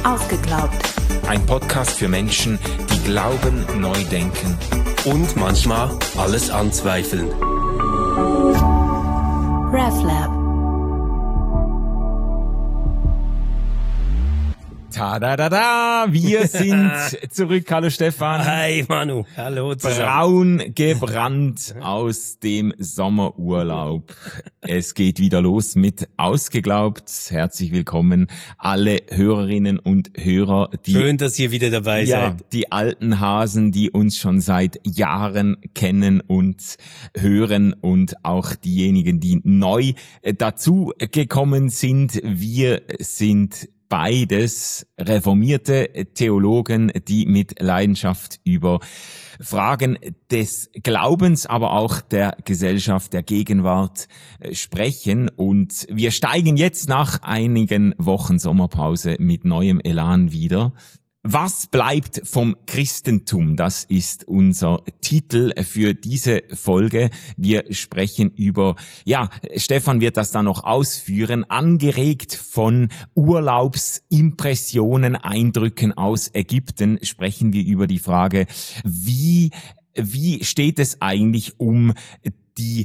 Ausgeglaubt. Ein Podcast für Menschen, die glauben, neu denken und manchmal alles anzweifeln. RefLab. Ta-da-da-da, wir sind zurück. Hallo Stefan. Hi Manu, hallo zusammen. Braun gebrannt aus dem Sommerurlaub. Es geht wieder los mit Ausgeglaubt. Herzlich willkommen alle Hörerinnen und Hörer. Schön, dass ihr wieder dabei seid. Die alten Hasen, die uns schon seit Jahren kennen und hören, und auch diejenigen, die neu dazu gekommen sind. Wir sind beides reformierte Theologen, die mit Leidenschaft über Fragen des Glaubens, aber auch der Gesellschaft, der Gegenwart sprechen. Und wir steigen jetzt nach einigen Wochen Sommerpause mit neuem Elan wieder. Was bleibt vom Christentum? Das ist unser Titel für diese Folge. Wir sprechen über, Stefan wird das dann noch ausführen, angeregt von Urlaubsimpressionen, Eindrücken aus Ägypten, sprechen wir über die Frage, wie steht es eigentlich um die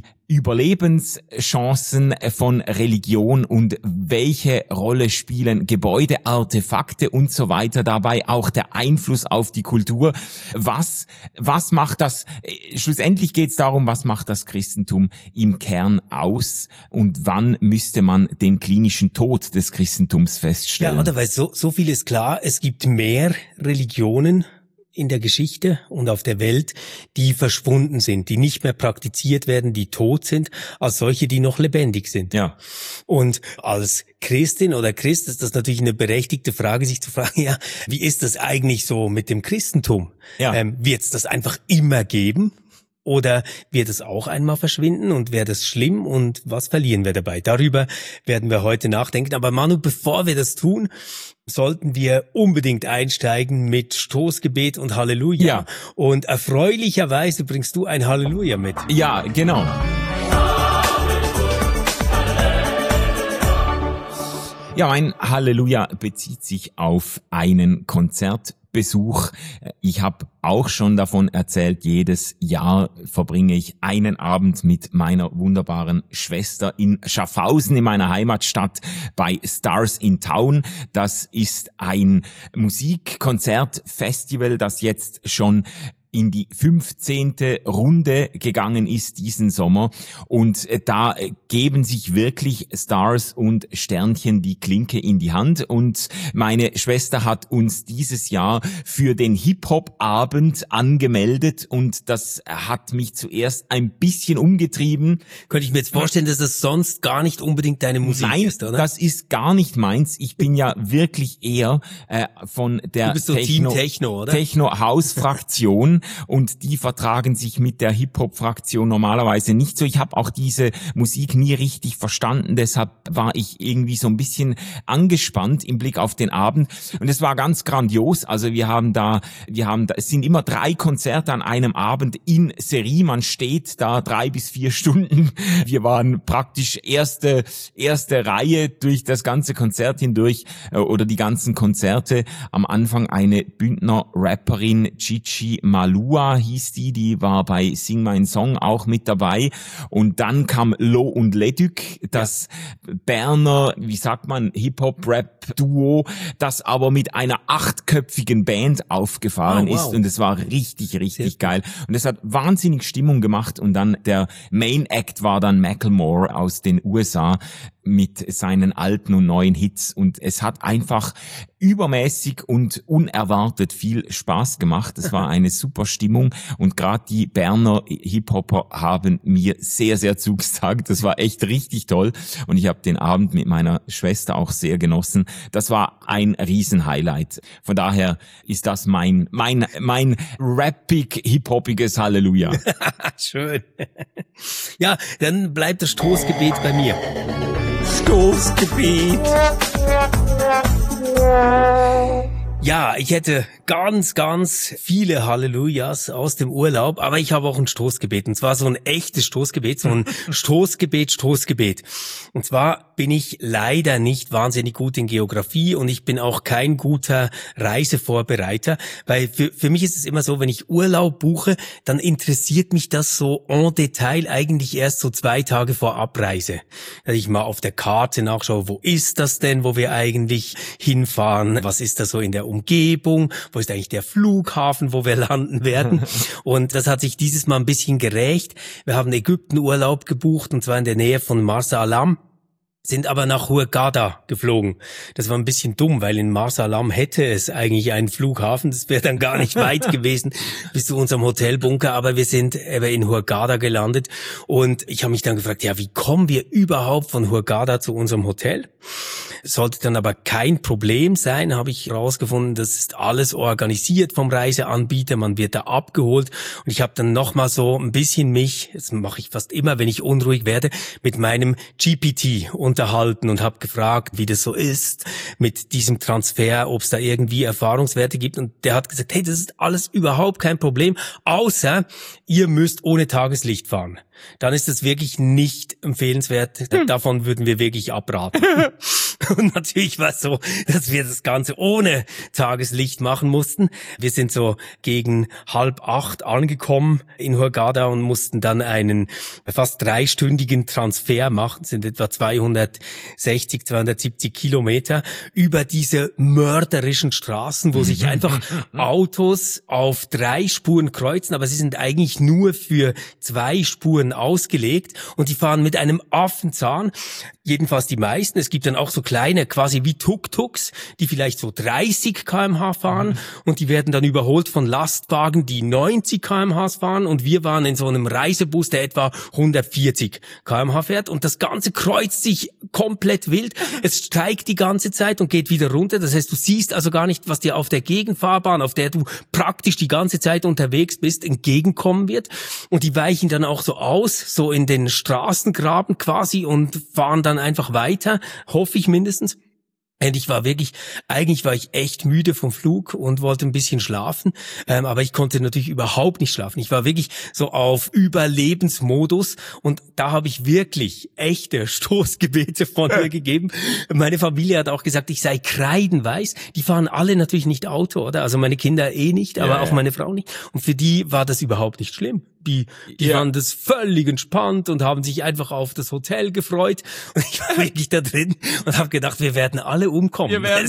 Überlebenschancen von Religion und welche Rolle spielen Gebäude, Artefakte und so weiter dabei, auch der Einfluss auf die Kultur. Was macht das, schlussendlich geht es darum, was macht das Christentum im Kern aus und wann müsste man den klinischen Tod des Christentums feststellen? Ja, oder weil so viel ist klar, es gibt mehr Religionen in der Geschichte und auf der Welt, die verschwunden sind, die nicht mehr praktiziert werden, die tot sind, als solche, die noch lebendig sind. Ja. Und als Christin oder Christ ist das natürlich eine berechtigte Frage, sich zu fragen, wie ist das eigentlich so mit dem Christentum? Ja. Wird es das einfach immer geben? Oder wird es auch einmal verschwinden und wäre das schlimm und was verlieren wir dabei? Darüber werden wir heute nachdenken. Aber Manu, bevor wir das tun, sollten wir unbedingt einsteigen mit Stoßgebet und Halleluja. Ja. Und erfreulicherweise bringst du ein Halleluja mit. Ja, genau. Ja, mein Halleluja bezieht sich auf einen Konzertbesuch. Ich habe auch schon davon erzählt, jedes Jahr verbringe ich einen Abend mit meiner wunderbaren Schwester in Schaffhausen, in meiner Heimatstadt, bei Stars in Town. Das ist ein Musikkonzertfestival, das jetzt schon in die 15. Runde gegangen ist diesen Sommer, und da geben sich wirklich Stars und Sternchen die Klinke in die Hand, und meine Schwester hat uns dieses Jahr für den Hip-Hop-Abend angemeldet, und das hat mich zuerst ein bisschen umgetrieben. Könnte ich mir jetzt vorstellen, dass das sonst gar nicht unbedingt deine Musik ist, oder? Nein, das ist gar nicht meins. Ich bin ja wirklich eher von der du bist so Team Techno, oder? Techno-House-Fraktion. Und die vertragen sich mit der Hip-Hop-Fraktion normalerweise nicht so. Ich habe auch diese Musik nie richtig verstanden, deshalb war ich irgendwie so ein bisschen angespannt im Blick auf den Abend. Und es war ganz grandios. Also es sind immer 3 Konzerte an einem Abend in Serie. Man steht da 3 bis 4 Stunden. Wir waren praktisch erste Reihe durch das ganze Konzert hindurch, oder die ganzen Konzerte. Am Anfang eine Bündner Rapperin, Chichi Malua hieß die war bei Sing Mein Song auch mit dabei, und dann kam Lo und Leduc, das Berner, Hip-Hop-Rap-Duo, das aber mit einer 8-köpfigen Band aufgefahren ist, und es war richtig geil, und es hat wahnsinnig Stimmung gemacht. Und dann der Main Act war dann Macklemore aus den USA mit seinen alten und neuen Hits, und es hat einfach übermäßig und unerwartet viel Spaß gemacht. Es war eine super Stimmung, und gerade die Berner Hip-Hopper haben mir sehr, sehr zugesagt. Das war echt richtig toll, und ich habe den Abend mit meiner Schwester auch sehr genossen. Das war ein Riesen-Highlight. Von daher ist das mein rappig, hip-hoppiges Halleluja. Schön. Ja, dann bleibt das Stoßgebet bei mir. Stoßgebet. Ja, ich hätte ganz, ganz viele Hallelujahs aus dem Urlaub, aber ich habe auch ein Stoßgebet. Und zwar so ein echtes Stoßgebet, so ein Stoßgebet. Und zwar bin ich leider nicht wahnsinnig gut in Geografie und ich bin auch kein guter Reisevorbereiter, weil für mich ist es immer so, wenn ich Urlaub buche, dann interessiert mich das so en Detail eigentlich erst so 2 Tage vor Abreise. Dass ich mal auf der Karte nachschaue, wo ist das denn, wo wir eigentlich hinfahren, was ist da so in der Umgebung, wo ist eigentlich der Flughafen, wo wir landen werden. Und das hat sich dieses Mal ein bisschen gerächt. Wir haben Ägypten-Urlaub gebucht und zwar in der Nähe von Marsa Alam, sind aber nach Hurghada geflogen. Das war ein bisschen dumm, weil in Marsa Alam hätte es eigentlich einen Flughafen. Das wäre dann gar nicht weit gewesen bis zu unserem Hotelbunker, aber wir sind eben in Hurghada gelandet und ich habe mich dann gefragt, ja, wie kommen wir überhaupt von Hurghada zu unserem Hotel? Sollte dann aber kein Problem sein, habe ich herausgefunden, das ist alles organisiert vom Reiseanbieter, man wird da abgeholt und ich habe dann nochmal so ein bisschen mich, das mache ich fast immer, wenn ich unruhig werde, mit meinem GPT unterhalten und habe gefragt, wie das so ist mit diesem Transfer, ob es da irgendwie Erfahrungswerte gibt und der hat gesagt, hey, das ist alles überhaupt kein Problem, außer ihr müsst ohne Tageslicht fahren. Dann ist das wirklich nicht empfehlenswert. Davon würden wir wirklich abraten. Und natürlich war es so, dass wir das Ganze ohne Tageslicht machen mussten. Wir sind so gegen 7:30 angekommen in Hurghada und mussten dann einen fast 3-stündigen Transfer machen. Das sind etwa 260, 270 Kilometer über diese mörderischen Straßen, wo sich einfach Autos auf 3 Spuren kreuzen, aber sie sind eigentlich nur für 2 Spuren ausgelegt und die fahren mit einem Affenzahn, jedenfalls die meisten. Es gibt dann auch so kleine, quasi wie Tuk-Tuks, die vielleicht so 30 km/h fahren und die werden dann überholt von Lastwagen, die 90 km/h fahren und wir waren in so einem Reisebus, der etwa 140 km/h fährt und das Ganze kreuzt sich komplett wild. Es steigt die ganze Zeit und geht wieder runter. Das heißt, du siehst also gar nicht, was dir auf der Gegenfahrbahn, auf der du praktisch die ganze Zeit unterwegs bist, entgegenkommen wird. Und die weichen dann auch so aus, so in den Straßengraben quasi und fahren dann einfach weiter, hoffe ich mindestens. Und eigentlich war ich echt müde vom Flug und wollte ein bisschen schlafen, aber ich konnte natürlich überhaupt nicht schlafen. Ich war wirklich so auf Überlebensmodus und da habe ich wirklich echte Stoßgebete von mir gegeben. Meine Familie hat auch gesagt, ich sei kreidenweiß. Die fahren alle natürlich nicht Auto, oder? Also meine Kinder nicht, aber auch meine Frau nicht. Und für die war das überhaupt nicht schlimm. Die waren das völlig entspannt und haben sich einfach auf das Hotel gefreut. Und ich war wirklich da drin und habe gedacht, wir werden alle umkommen. Wir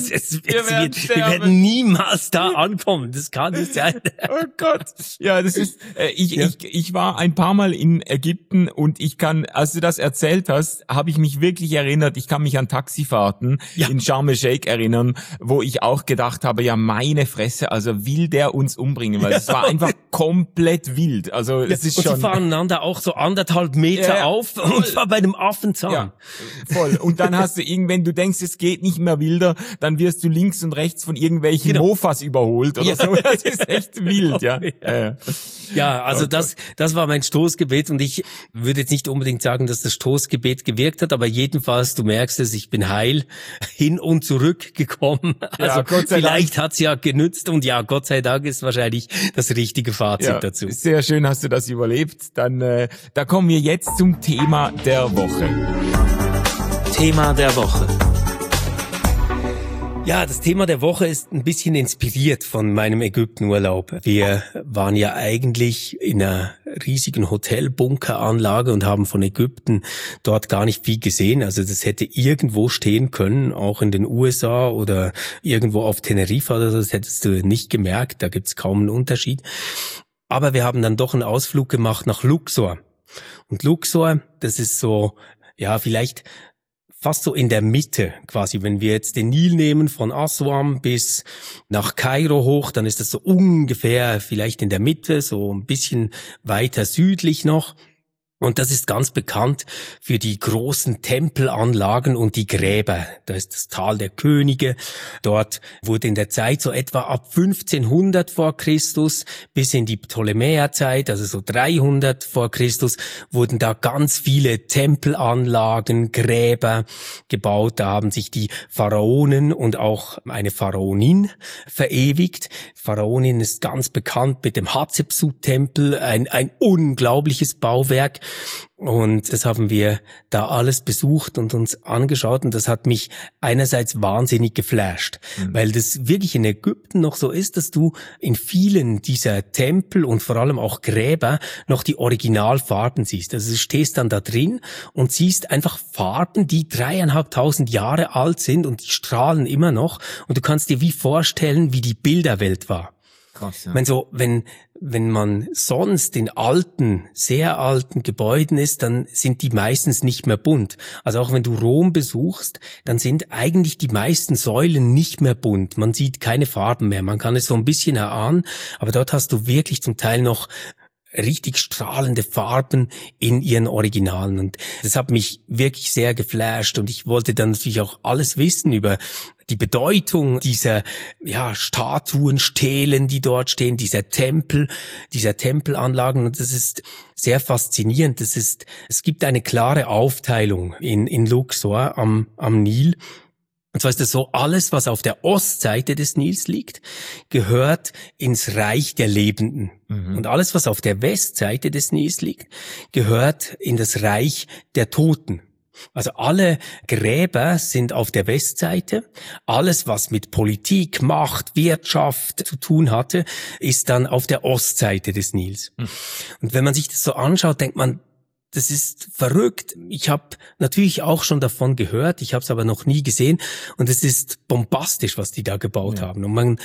werden niemals da ankommen. Das kann nicht sein. Oh Gott. Ja, das ist, ich war ein paar Mal in Ägypten und als du das erzählt hast, habe ich mich wirklich erinnert. Ich kann mich an Taxifahrten in Sharm el-Sheikh erinnern, wo ich auch gedacht habe, ja, meine Fresse, also will der uns umbringen, weil es war einfach komplett wild. Also, das ist und schon. Die fahren einander auch so 1,5 Meter auf und zwar bei einem Affenzahn. Ja, voll. Und dann hast du wenn du denkst, es geht nicht mehr wilder, dann wirst du links und rechts von irgendwelchen Mofas überholt oder so. Das ist echt wild, ja. Ja, also das war mein Stoßgebet und ich würde jetzt nicht unbedingt sagen, dass das Stoßgebet gewirkt hat, aber jedenfalls, du merkst es, ich bin heil hin und zurück gekommen. Also vielleicht hat's ja genützt und ja, Gott sei Dank ist wahrscheinlich das richtige Fazit dazu. Sehr schön hast du das überlebt. Dann da kommen wir jetzt zum Thema der Woche. Thema der Woche. Ja, das Thema der Woche ist ein bisschen inspiriert von meinem Ägyptenurlaub. Wir waren ja eigentlich in einer riesigen Hotelbunkeranlage und haben von Ägypten dort gar nicht viel gesehen. Also das hätte irgendwo stehen können, auch in den USA oder irgendwo auf Teneriffa oder so. Das hättest du nicht gemerkt, da gibt's kaum einen Unterschied. Aber wir haben dann doch einen Ausflug gemacht nach Luxor. Und Luxor, das ist so, ja, vielleicht fast so in der Mitte quasi. Wenn wir jetzt den Nil nehmen von Aswan bis nach Kairo hoch, dann ist das so ungefähr vielleicht in der Mitte, so ein bisschen weiter südlich noch. Und das ist ganz bekannt für die großen Tempelanlagen und die Gräber. Da ist das Tal der Könige. Dort wurde in der Zeit so etwa ab 1500 vor Christus bis in die Ptolemäerzeit, also so 300 vor Christus, wurden da ganz viele Tempelanlagen, Gräber gebaut. Da haben sich die Pharaonen und auch eine Pharaonin verewigt. Pharaonin ist ganz bekannt mit dem Hatschepsut-Tempel, ein unglaubliches Bauwerk. Und das haben wir da alles besucht und uns angeschaut und das hat mich einerseits wahnsinnig geflasht, weil das wirklich in Ägypten noch so ist, dass du in vielen dieser Tempel und vor allem auch Gräber noch die Originalfarben siehst. Also du stehst dann da drin und siehst einfach Farben, die 3.500 Jahre alt sind und die strahlen immer noch und du kannst dir wie vorstellen, wie die Bilderwelt war. Krass, ja. Ich meine so, wenn man sonst in alten, sehr alten Gebäuden ist, dann sind die meistens nicht mehr bunt. Also auch wenn du Rom besuchst, dann sind eigentlich die meisten Säulen nicht mehr bunt. Man sieht keine Farben mehr. Man kann es so ein bisschen erahnen, aber dort hast du wirklich zum Teil noch richtig strahlende Farben in ihren Originalen und das hat mich wirklich sehr geflasht und ich wollte dann natürlich auch alles wissen über die Bedeutung dieser Statuen, Stelen, die dort stehen, dieser Tempelanlagen und das ist sehr faszinierend. Es gibt eine klare Aufteilung in Luxor am Nil. Und zwar ist es so, alles, was auf der Ostseite des Nils liegt, gehört ins Reich der Lebenden. Und alles, was auf der Westseite des Nils liegt, gehört in das Reich der Toten. Also alle Gräber sind auf der Westseite. Alles, was mit Politik, Macht, Wirtschaft zu tun hatte, ist dann auf der Ostseite des Nils. Und wenn man sich das so anschaut, denkt man, das ist verrückt. Ich habe natürlich auch schon davon gehört, ich habe es aber noch nie gesehen. Und es ist bombastisch, was die da gebaut haben. Und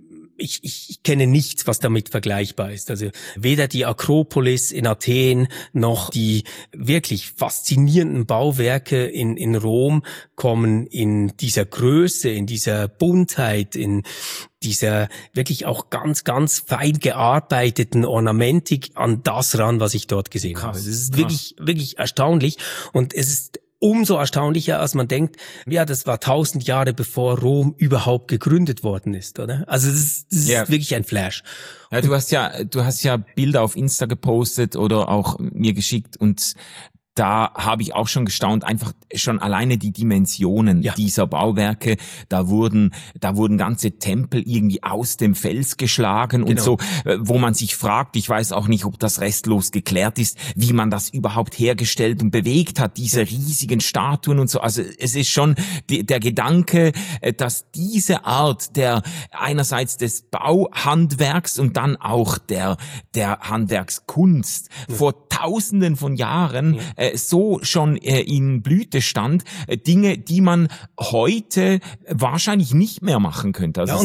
ich kenne nichts, was damit vergleichbar ist. Also weder die Akropolis in Athen noch die wirklich faszinierenden Bauwerke in Rom kommen in dieser Größe, in dieser Buntheit, in dieser wirklich auch ganz, ganz fein gearbeiteten Ornamentik an das ran, was ich dort gesehen habe. Es ist wirklich, wirklich erstaunlich und es ist umso erstaunlicher, als man denkt, ja, das war 1000 Jahre bevor Rom überhaupt gegründet worden ist, oder? Also das ist wirklich ein Flash. Ja, du hast ja Bilder auf Insta gepostet oder auch mir geschickt und da habe ich auch schon gestaunt, einfach schon alleine die Dimensionen dieser Bauwerke. Da wurden ganze Tempel irgendwie aus dem Fels geschlagen und so, wo man sich fragt, ich weiß auch nicht, ob das restlos geklärt ist, wie man das überhaupt hergestellt und bewegt hat, diese riesigen Statuen und so. Also es ist schon der Gedanke, dass diese Art der einerseits des Bauhandwerks und dann auch der Handwerkskunst vor Tausenden von Jahren so schon in Blüte stand, Dinge, die man heute wahrscheinlich nicht mehr machen könnte. Also,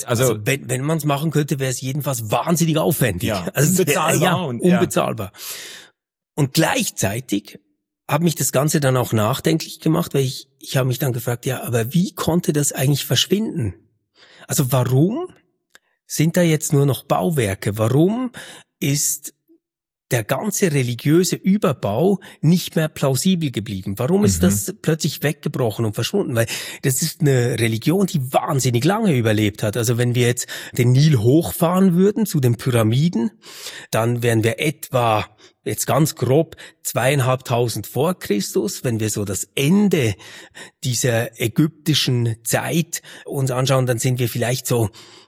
wenn man es machen könnte, wäre es jedenfalls wahnsinnig aufwendig. Ja, also unbezahlbar. Unbezahlbar. Und gleichzeitig hat mich das Ganze dann auch nachdenklich gemacht, weil ich habe mich dann gefragt, ja, aber wie konnte das eigentlich verschwinden? Also warum sind da jetzt nur noch Bauwerke? Warum ist der ganze religiöse Überbau nicht mehr plausibel geblieben? Warum ist das plötzlich weggebrochen und verschwunden? Weil das ist eine Religion, die wahnsinnig lange überlebt hat. Also wenn wir jetzt den Nil hochfahren würden zu den Pyramiden, dann wären wir etwa, jetzt ganz grob, 2500 vor Christus. Wenn wir so das Ende dieser ägyptischen Zeit uns anschauen, dann sind wir vielleicht so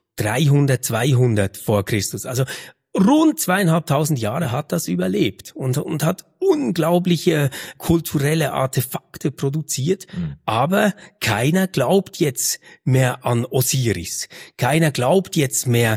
300, 200 vor Christus. Also rund 2500 Jahre hat das überlebt und hat unglaubliche kulturelle Artefakte produziert. Aber keiner glaubt jetzt mehr an Osiris. Keiner glaubt jetzt mehr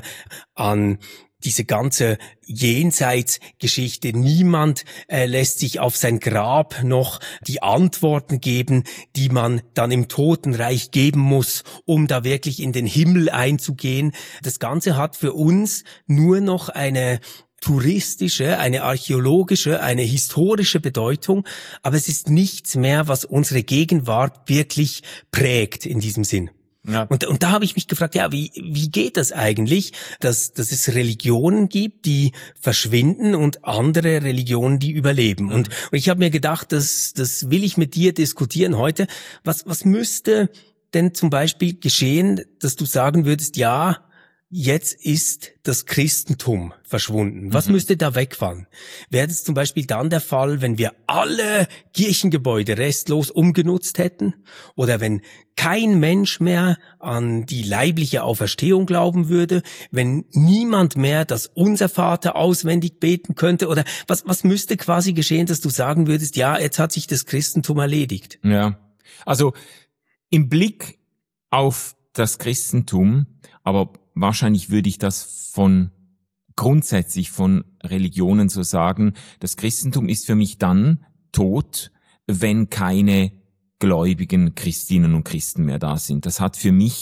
an diese ganze Jenseitsgeschichte. Niemand lässt sich auf sein Grab noch die Antworten geben, die man dann im Totenreich geben muss, um da wirklich in den Himmel einzugehen. Das Ganze hat für uns nur noch eine touristische, eine archäologische, eine historische Bedeutung, aber es ist nichts mehr, was unsere Gegenwart wirklich prägt in diesem Sinn. Ja. Und da habe ich mich gefragt, ja, wie geht das eigentlich, dass es Religionen gibt, die verschwinden und andere Religionen, die überleben? Und ich habe mir gedacht, das will ich mit dir diskutieren heute. Was müsste denn zum Beispiel geschehen, dass du sagen würdest, ja, jetzt ist das Christentum verschwunden. Was müsste da wegfallen? Wäre das zum Beispiel dann der Fall, wenn wir alle Kirchengebäude restlos umgenutzt hätten? Oder wenn kein Mensch mehr an die leibliche Auferstehung glauben würde? Wenn niemand mehr das Unser-Vater auswendig beten könnte? Oder was müsste quasi geschehen, dass du sagen würdest, ja, jetzt hat sich das Christentum erledigt? Ja, also im Blick auf das Christentum, aber wahrscheinlich würde ich das grundsätzlich von Religionen so sagen, das Christentum ist für mich dann tot, wenn keine gläubigen Christinnen und Christen mehr da sind. Das hat für mich,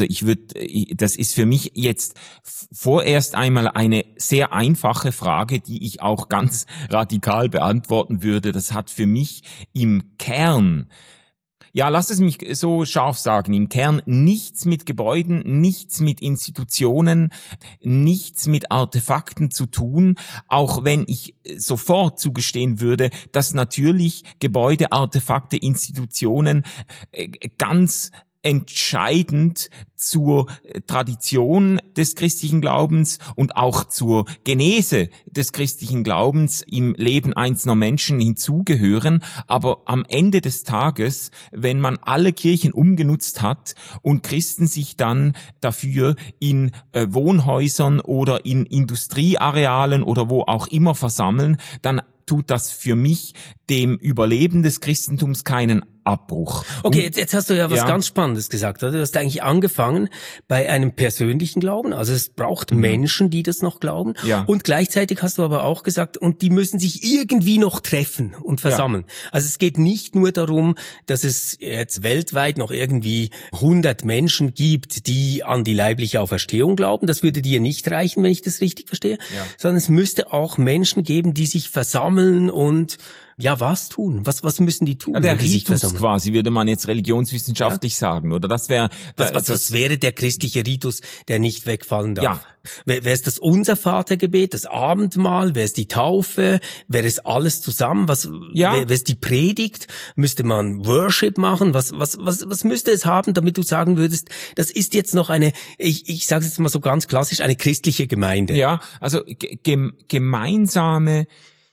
das ist für mich jetzt vorerst einmal eine sehr einfache Frage, die ich auch ganz radikal beantworten würde. Das hat für mich im Kern, ja, lass es mich so scharf sagen, im Kern nichts mit Gebäuden, nichts mit Institutionen, nichts mit Artefakten zu tun, auch wenn ich sofort zugestehen würde, dass natürlich Gebäude, Artefakte, Institutionen ganz entscheidend zur Tradition des christlichen Glaubens und auch zur Genese des christlichen Glaubens im Leben einzelner Menschen hinzugehören. Aber am Ende des Tages, wenn man alle Kirchen umgenutzt hat und Christen sich dann dafür in Wohnhäusern oder in Industriearealen oder wo auch immer versammeln, dann tut das für mich dem Überleben des Christentums keinen Abbruch. Okay, jetzt hast du ja was ganz Spannendes gesagt, oder? Du hast eigentlich angefangen bei einem persönlichen Glauben, also es braucht Menschen, die das noch glauben. Ja. Und gleichzeitig hast du aber auch gesagt, und die müssen sich irgendwie noch treffen und versammeln. Ja. Also es geht nicht nur darum, dass es jetzt weltweit noch irgendwie 100 Menschen gibt, die an die leibliche Auferstehung glauben. Das würde dir nicht reichen, wenn ich das richtig verstehe. Ja. Sondern es müsste auch Menschen geben, die sich versammeln und ja, was tun? Was müssen die tun? Ja, der Ritus quasi, würde man jetzt religionswissenschaftlich sagen, oder? Das wäre das wäre der christliche Ritus, der nicht wegfallen darf. Ja. Wäre es das Unser-Vater-Gebet, das Abendmahl, wäre es die Taufe, wäre es alles zusammen? Wäre es die Predigt? Müsste man Worship machen? Was müsste es haben, damit du sagen würdest, das ist jetzt noch eine, ich sage es jetzt mal so ganz klassisch, eine christliche Gemeinde? Ja, also gemeinsame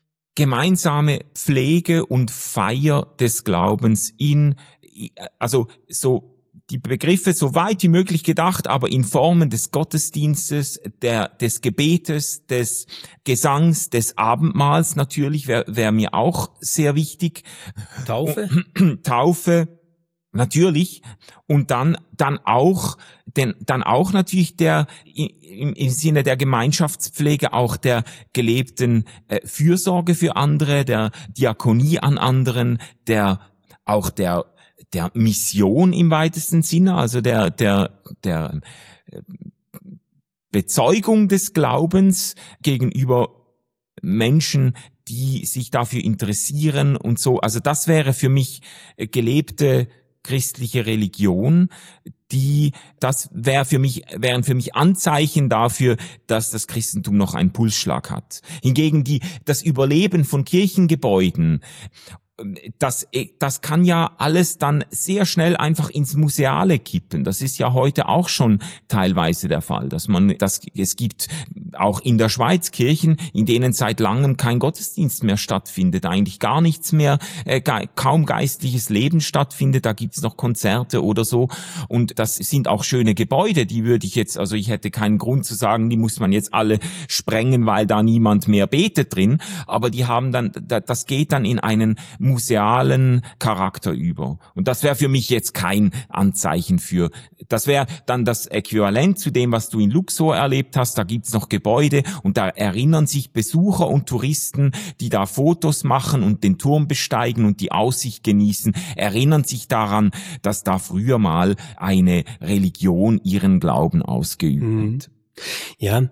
Pflege und Feier des Glaubens also so die Begriffe so weit wie möglich gedacht, aber in Formen des Gottesdienstes, des Gebetes, des Gesangs, des Abendmahls natürlich wäre mir auch sehr wichtig. Taufe. Natürlich. Und dann auch natürlich im Sinne der Gemeinschaftspflege auch der gelebten Fürsorge für andere, der Diakonie an anderen, der Mission im weitesten Sinne, also der Bezeugung des Glaubens gegenüber Menschen, die sich dafür interessieren und so. Also das wäre für mich gelebte christliche Religion, wären für mich Anzeichen dafür, dass das Christentum noch einen Pulsschlag hat. Hingegen das Überleben von Kirchengebäuden, das kann ja alles dann sehr schnell einfach ins Museale kippen. Das ist ja heute auch schon teilweise der Fall, es gibt auch in der Schweiz Kirchen, in denen seit langem kein Gottesdienst mehr stattfindet, eigentlich gar nichts mehr, kaum geistliches Leben stattfindet, da gibt's noch Konzerte oder so. Und das sind auch schöne Gebäude, ich hätte keinen Grund zu sagen, die muss man jetzt alle sprengen, weil da niemand mehr betet drin, aber die haben dann, das geht dann in einen musealen Charakter über. Und das wäre für mich jetzt kein Anzeichen das wäre dann das Äquivalent zu dem, was du in Luxor erlebt hast. Da gibt's noch Gebäude und da erinnern sich Besucher und Touristen, die da Fotos machen und den Turm besteigen und die Aussicht genießen, erinnern sich daran, dass da früher mal eine Religion ihren Glauben ausgeübt hat. Ja.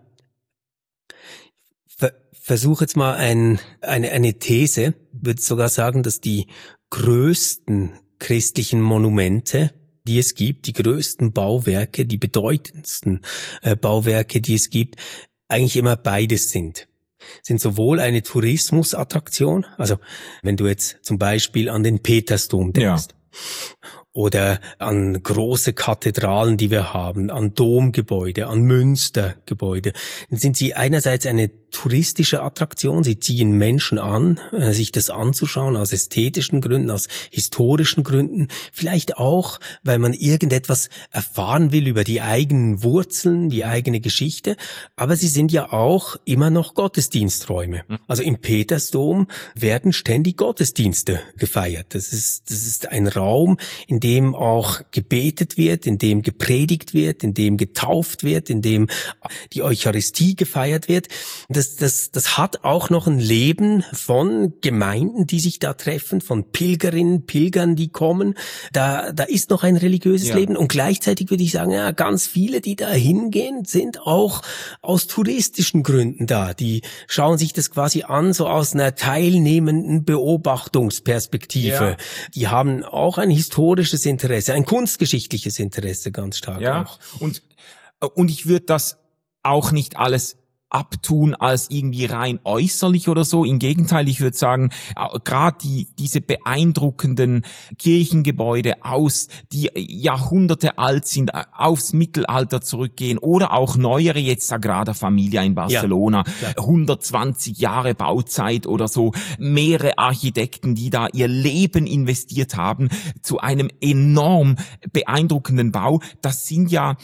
Versuche jetzt mal eine These, würde sogar sagen, dass die größten christlichen Monumente, die es gibt, die größten Bauwerke, die bedeutendsten Bauwerke, die es gibt, eigentlich immer beides sind sowohl eine Tourismusattraktion, also wenn du jetzt zum Beispiel an den Petersdom denkst, oder an große Kathedralen, die wir haben, an Domgebäude, an Münstergebäude, dann sind sie einerseits eine touristische Attraktion. Sie ziehen Menschen an, sich das anzuschauen aus ästhetischen Gründen, aus historischen Gründen, vielleicht auch, weil man irgendetwas erfahren will über die eigenen Wurzeln, die eigene Geschichte. Aber sie sind ja auch immer noch Gottesdiensträume. Also im Petersdom werden ständig Gottesdienste gefeiert. Das ist ein Raum, in dem auch gebetet wird, in dem gepredigt wird, in dem getauft wird, in dem die Eucharistie gefeiert wird. Das hat auch noch ein Leben von Gemeinden, die sich da treffen, von Pilgerinnen, Pilgern, die kommen. Da ist noch ein religiöses Leben. Und gleichzeitig würde ich sagen, ja, ganz viele, die da hingehen, sind auch aus touristischen Gründen da. Die schauen sich das quasi an, so aus einer teilnehmenden Beobachtungsperspektive. Ja. Die haben auch ein historisches Interesse, ein kunstgeschichtliches Interesse ganz stark auch. Und ich würde das auch nicht alles abtun als irgendwie rein äußerlich oder so. Im Gegenteil, ich würde sagen, gerade diese beeindruckenden Kirchengebäude die Jahrhunderte alt sind, aufs Mittelalter zurückgehen oder auch neuere, jetzt Sagrada Familia in Barcelona, 120 Jahre Bauzeit oder so, mehrere Architekten, die da ihr Leben investiert haben zu einem enorm beeindruckenden Bau. Das sind ja,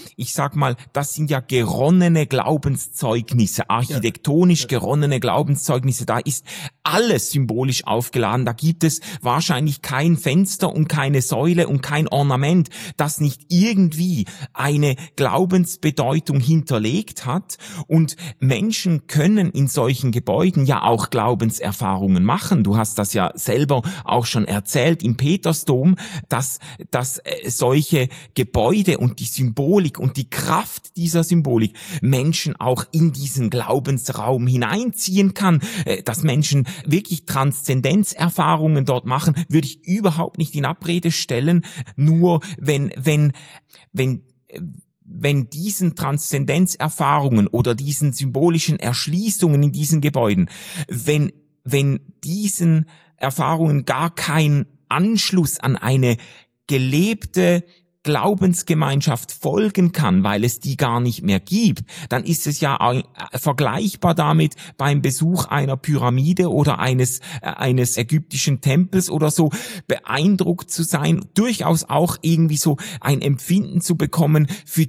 geronnene Glaubenszeugnisse, architektonisch geronnene Glaubenszeugnisse. Da ist alles symbolisch aufgeladen. Da gibt es wahrscheinlich kein Fenster und keine Säule und kein Ornament, das nicht irgendwie eine Glaubensbedeutung hinterlegt hat. Und Menschen können in solchen Gebäuden ja auch Glaubenserfahrungen machen. Du hast das ja selber auch schon erzählt im Petersdom, dass solche Gebäude und die Symbolik und die Kraft dieser Symbolik Menschen auch in diesen Glaubensraum hineinziehen kann, dass Menschen wirklich Transzendenzerfahrungen dort machen, würde ich überhaupt nicht in Abrede stellen. Nur wenn diesen Transzendenzerfahrungen oder diesen symbolischen Erschließungen in diesen Gebäuden, wenn diesen Erfahrungen gar kein Anschluss an eine gelebte Glaubensgemeinschaft folgen kann, weil es die gar nicht mehr gibt, dann ist es ja vergleichbar damit beim Besuch einer Pyramide oder eines ägyptischen Tempels oder so, beeindruckt zu sein, durchaus auch irgendwie so ein Empfinden zu bekommen für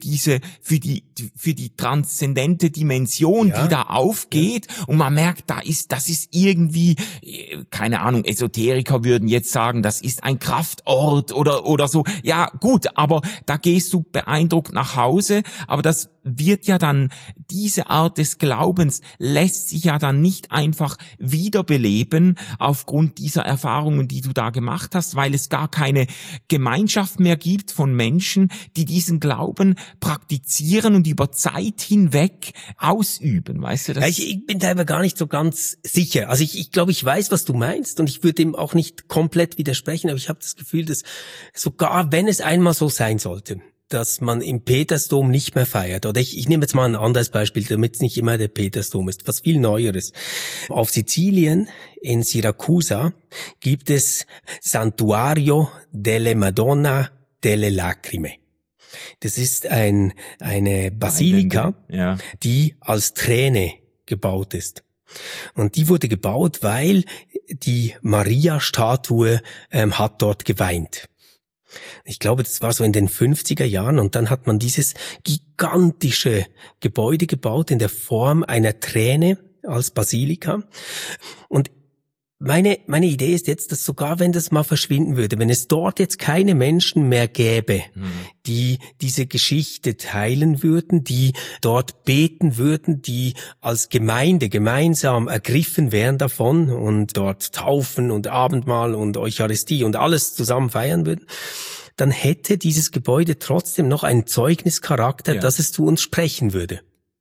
die transzendente Dimension, die da aufgeht, und man merkt, das ist irgendwie, keine Ahnung, Esoteriker würden jetzt sagen, das ist ein Kraftort oder so. Ja, gut, aber da gehst du beeindruckt nach Hause, aber das wird ja dann, diese Art des Glaubens lässt sich ja dann nicht einfach wiederbeleben aufgrund dieser Erfahrungen, die du da gemacht hast, weil es gar keine Gemeinschaft mehr gibt von Menschen, die diesen Glauben praktizieren und über Zeit hinweg ausüben, weißt du das? Ja, ich bin da aber gar nicht so ganz sicher. Also ich glaube, ich weiß, was du meinst, und ich würde dem auch nicht komplett widersprechen, aber ich habe das Gefühl, dass sogar wenn es einmal so sein sollte, dass man im Petersdom nicht mehr feiert. Oder ich nehme jetzt mal ein anderes Beispiel, damit es nicht immer der Petersdom ist, was viel Neueres. Auf Sizilien, in Siracusa, gibt es Santuario delle Madonna delle Lacrime. Das ist eine Basilika, die als Träne gebaut ist. Und die wurde gebaut, weil die Maria-Statue hat dort geweint. Ich glaube, das war so in den 50er Jahren, und dann hat man dieses gigantische Gebäude gebaut in der Form einer Träne als Basilika. Und meine Idee ist jetzt, dass sogar wenn das mal verschwinden würde, wenn es dort jetzt keine Menschen mehr gäbe, die diese Geschichte teilen würden, die dort beten würden, die als Gemeinde gemeinsam ergriffen wären davon und dort Taufen und Abendmahl und Eucharistie und alles zusammen feiern würden, dann hätte dieses Gebäude trotzdem noch einen Zeugnischarakter, dass es zu uns sprechen würde.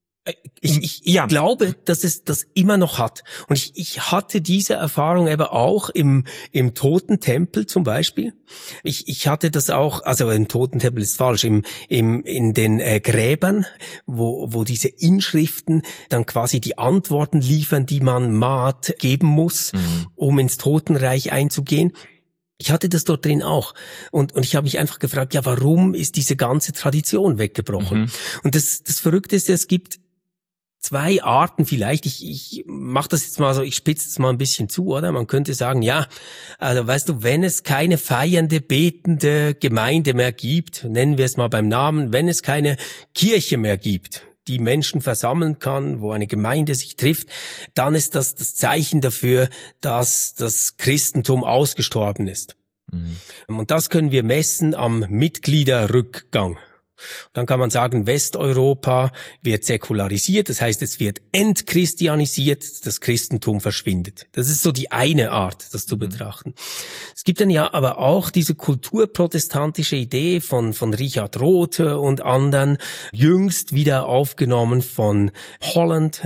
Ich glaube, dass es das immer noch hat. Und ich hatte diese Erfahrung eben auch im Totentempel zum Beispiel. Ich hatte das auch, also im Totentempel ist falsch, in den Gräbern, wo diese Inschriften dann quasi die Antworten liefern, die man Maat geben muss, um ins Totenreich einzugehen. Ich hatte das dort drin auch. Und ich habe mich einfach gefragt, ja, warum ist diese ganze Tradition weggebrochen? Und das Verrückte ist, es gibt zwei Arten vielleicht. Ich mache das jetzt mal so, ich spitze es mal ein bisschen zu, oder? Man könnte sagen, ja, also weißt du, wenn es keine feiernde, betende Gemeinde mehr gibt, nennen wir es mal beim Namen, wenn es keine Kirche mehr gibt, die Menschen versammeln kann, wo eine Gemeinde sich trifft, dann ist das das Zeichen dafür, dass das Christentum ausgestorben ist. Und das können wir messen am Mitgliederrückgang. Dann kann man sagen, Westeuropa wird säkularisiert, das heißt, es wird entchristianisiert, das Christentum verschwindet. Das ist so die eine Art, das zu betrachten. Es gibt dann ja aber auch diese kulturprotestantische Idee von Richard Rothe und anderen, jüngst wieder aufgenommen von Holland,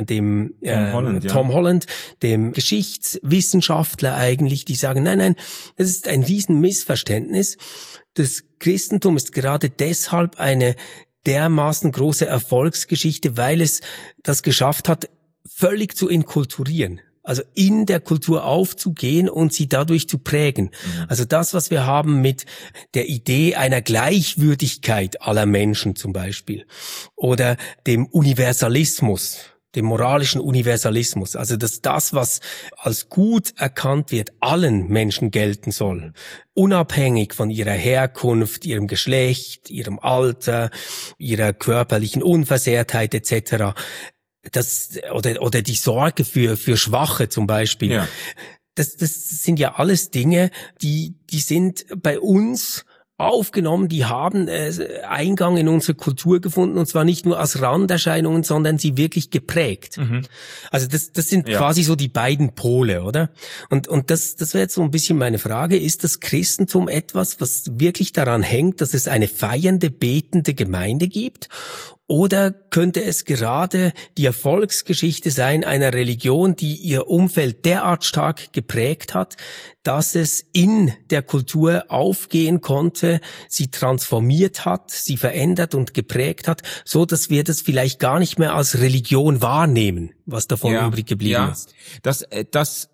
Tom Holland, dem Geschichtswissenschaftler eigentlich, die sagen, nein, das ist ein Riesenmissverständnis. Das Christentum ist gerade deshalb eine dermaßen große Erfolgsgeschichte, weil es das geschafft hat, völlig zu inkulturieren. Also in der Kultur aufzugehen und sie dadurch zu prägen. Also das, was wir haben mit der Idee einer Gleichwürdigkeit aller Menschen zum Beispiel oder dem Universalismus, dem moralischen Universalismus, also dass das, was als gut erkannt wird, allen Menschen gelten soll, unabhängig von ihrer Herkunft, ihrem Geschlecht, ihrem Alter, ihrer körperlichen Unversehrtheit etc. Das oder die Sorge für Schwache zum Beispiel. Ja. Das sind ja alles Dinge, die sind bei uns aufgenommen, die haben Eingang in unsere Kultur gefunden, und zwar nicht nur als Randerscheinungen, sondern sie wirklich geprägt. Also das sind quasi so die beiden Pole, oder? Und das wäre jetzt so ein bisschen meine Frage, ist das Christentum etwas, was wirklich daran hängt, dass es eine feiernde, betende Gemeinde gibt? Oder könnte es gerade die Erfolgsgeschichte sein einer Religion, die ihr Umfeld derart stark geprägt hat, dass es in der Kultur aufgehen konnte, sie transformiert hat, sie verändert und geprägt hat, so dass wir das vielleicht gar nicht mehr als Religion wahrnehmen, was davon übrig geblieben ist? Das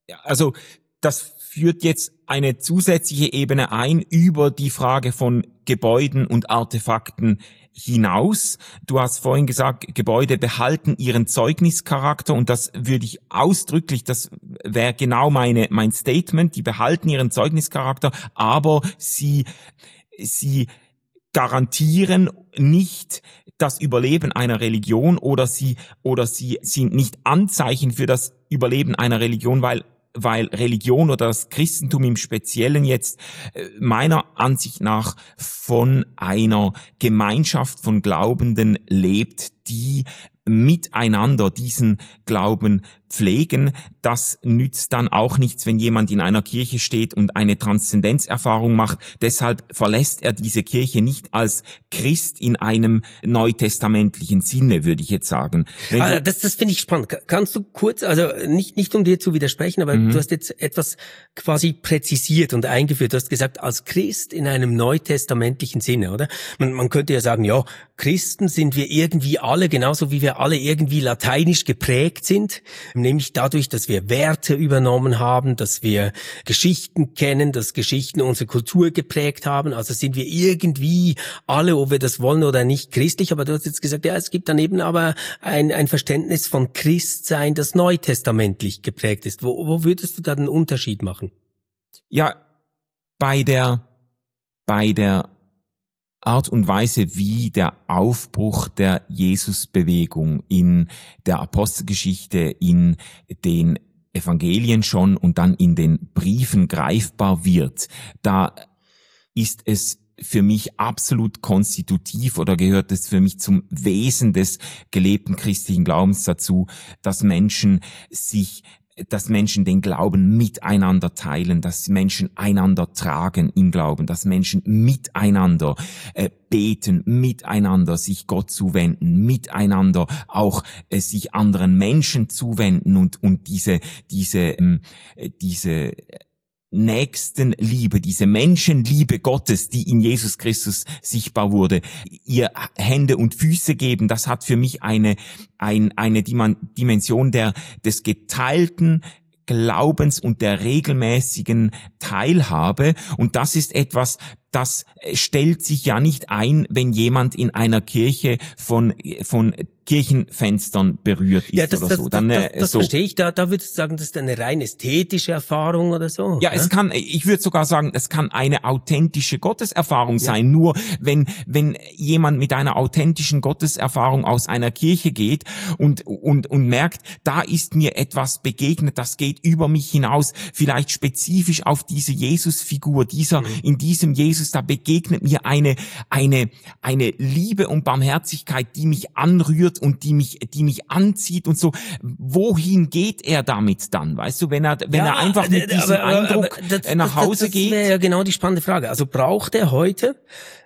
führt jetzt eine zusätzliche Ebene ein über die Frage von Gebäuden und Artefakten hinaus. Du hast vorhin gesagt, Gebäude behalten ihren Zeugnischarakter, und das würde ich ausdrücklich, das wäre genau mein Statement, die behalten ihren Zeugnischarakter, aber sie garantieren nicht das Überleben einer Religion, oder sie sind nicht Anzeichen für das Überleben einer Religion, weil Religion oder das Christentum im Speziellen jetzt meiner Ansicht nach von einer Gemeinschaft von Glaubenden lebt, die miteinander diesen Glauben pflegen. Das nützt dann auch nichts, wenn jemand in einer Kirche steht und eine Transzendenzerfahrung macht. Deshalb verlässt er diese Kirche nicht als Christ in einem neutestamentlichen Sinne, würde ich jetzt sagen. Das finde ich spannend. Kannst du kurz, also nicht um dir zu widersprechen, aber du hast jetzt etwas quasi präzisiert und eingeführt. Du hast gesagt, als Christ in einem neutestamentlichen Sinne, oder? Man könnte ja sagen, ja, Christen sind wir irgendwie alle, genauso wie wir alle irgendwie lateinisch geprägt sind, nämlich dadurch, dass wir Werte übernommen haben, dass wir Geschichten kennen, dass Geschichten unsere Kultur geprägt haben, also sind wir irgendwie alle, ob wir das wollen oder nicht, christlich. Aber du hast jetzt gesagt, ja, es gibt daneben aber ein Verständnis von Christsein, das neutestamentlich geprägt ist. Wo würdest du da den Unterschied machen? Ja, bei der Art und Weise, wie der Aufbruch der Jesusbewegung in der Apostelgeschichte, in den Evangelien schon und dann in den Briefen greifbar wird, da ist es für mich absolut konstitutiv oder gehört es für mich zum Wesen des gelebten christlichen Glaubens dazu, dass Menschen den Glauben miteinander teilen, dass Menschen einander tragen im Glauben, dass Menschen miteinander beten, miteinander sich Gott zuwenden, miteinander auch sich anderen Menschen zuwenden und diese Nächstenliebe, diese Menschenliebe Gottes, die in Jesus Christus sichtbar wurde, ihr Hände und Füße geben, das hat für mich eine Dimension des geteilten Glaubens und der regelmäßigen Teilhabe. Und das ist etwas, das stellt sich ja nicht ein, wenn jemand in einer Kirche von Kirchenfenstern berührt ist oder so. Das verstehe ich. Da würdest du sagen, das ist eine rein ästhetische Erfahrung oder so? Ja, ich würde sogar sagen, es kann eine authentische Gotteserfahrung sein. Nur wenn jemand mit einer authentischen Gotteserfahrung aus einer Kirche geht und merkt, da ist mir etwas begegnet, das geht über mich hinaus, vielleicht spezifisch auf diese Jesusfigur, in diesem Jesus, da begegnet mir eine Liebe und Barmherzigkeit, die mich anrührt und die mich anzieht und so. Wohin geht er damit dann? Weißt du, wenn er einfach mit diesem Eindruck nach Hause geht? Das wäre ja genau die spannende Frage. Also braucht er heute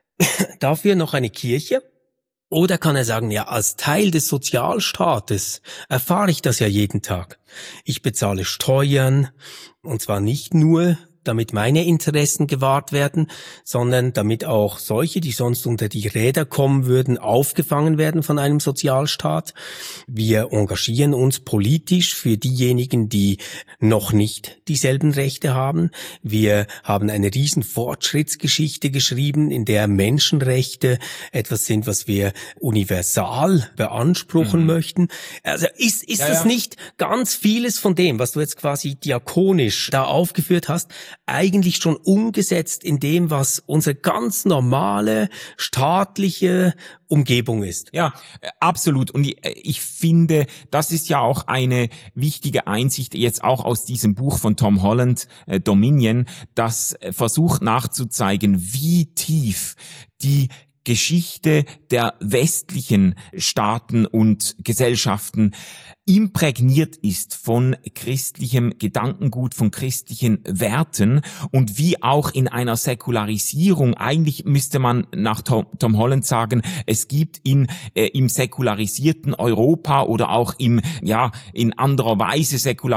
dafür noch eine Kirche? Oder kann er sagen, ja, als Teil des Sozialstaates erfahre ich das ja jeden Tag. Ich bezahle Steuern, und zwar nicht nur, damit meine Interessen gewahrt werden, sondern damit auch solche, die sonst unter die Räder kommen würden, aufgefangen werden von einem Sozialstaat. Wir engagieren uns politisch für diejenigen, die noch nicht dieselben Rechte haben. Wir haben eine riesen Fortschrittsgeschichte geschrieben, in der Menschenrechte etwas sind, was wir universal beanspruchen möchten. Also ist das nicht ganz vieles von dem, was du jetzt quasi diakonisch da aufgeführt hast, eigentlich schon umgesetzt in dem, was unsere ganz normale staatliche Umgebung ist? Ja, absolut. Und ich finde, das ist ja auch eine wichtige Einsicht jetzt auch aus diesem Buch von Tom Holland, Dominion, das versucht nachzuzeigen, wie tief die Geschichte der westlichen Staaten und Gesellschaften imprägniert ist von christlichem Gedankengut, von christlichen Werten und wie auch in einer Säkularisierung, eigentlich müsste man nach Tom Holland sagen, es gibt im säkularisierten Europa oder auch in anderer Weise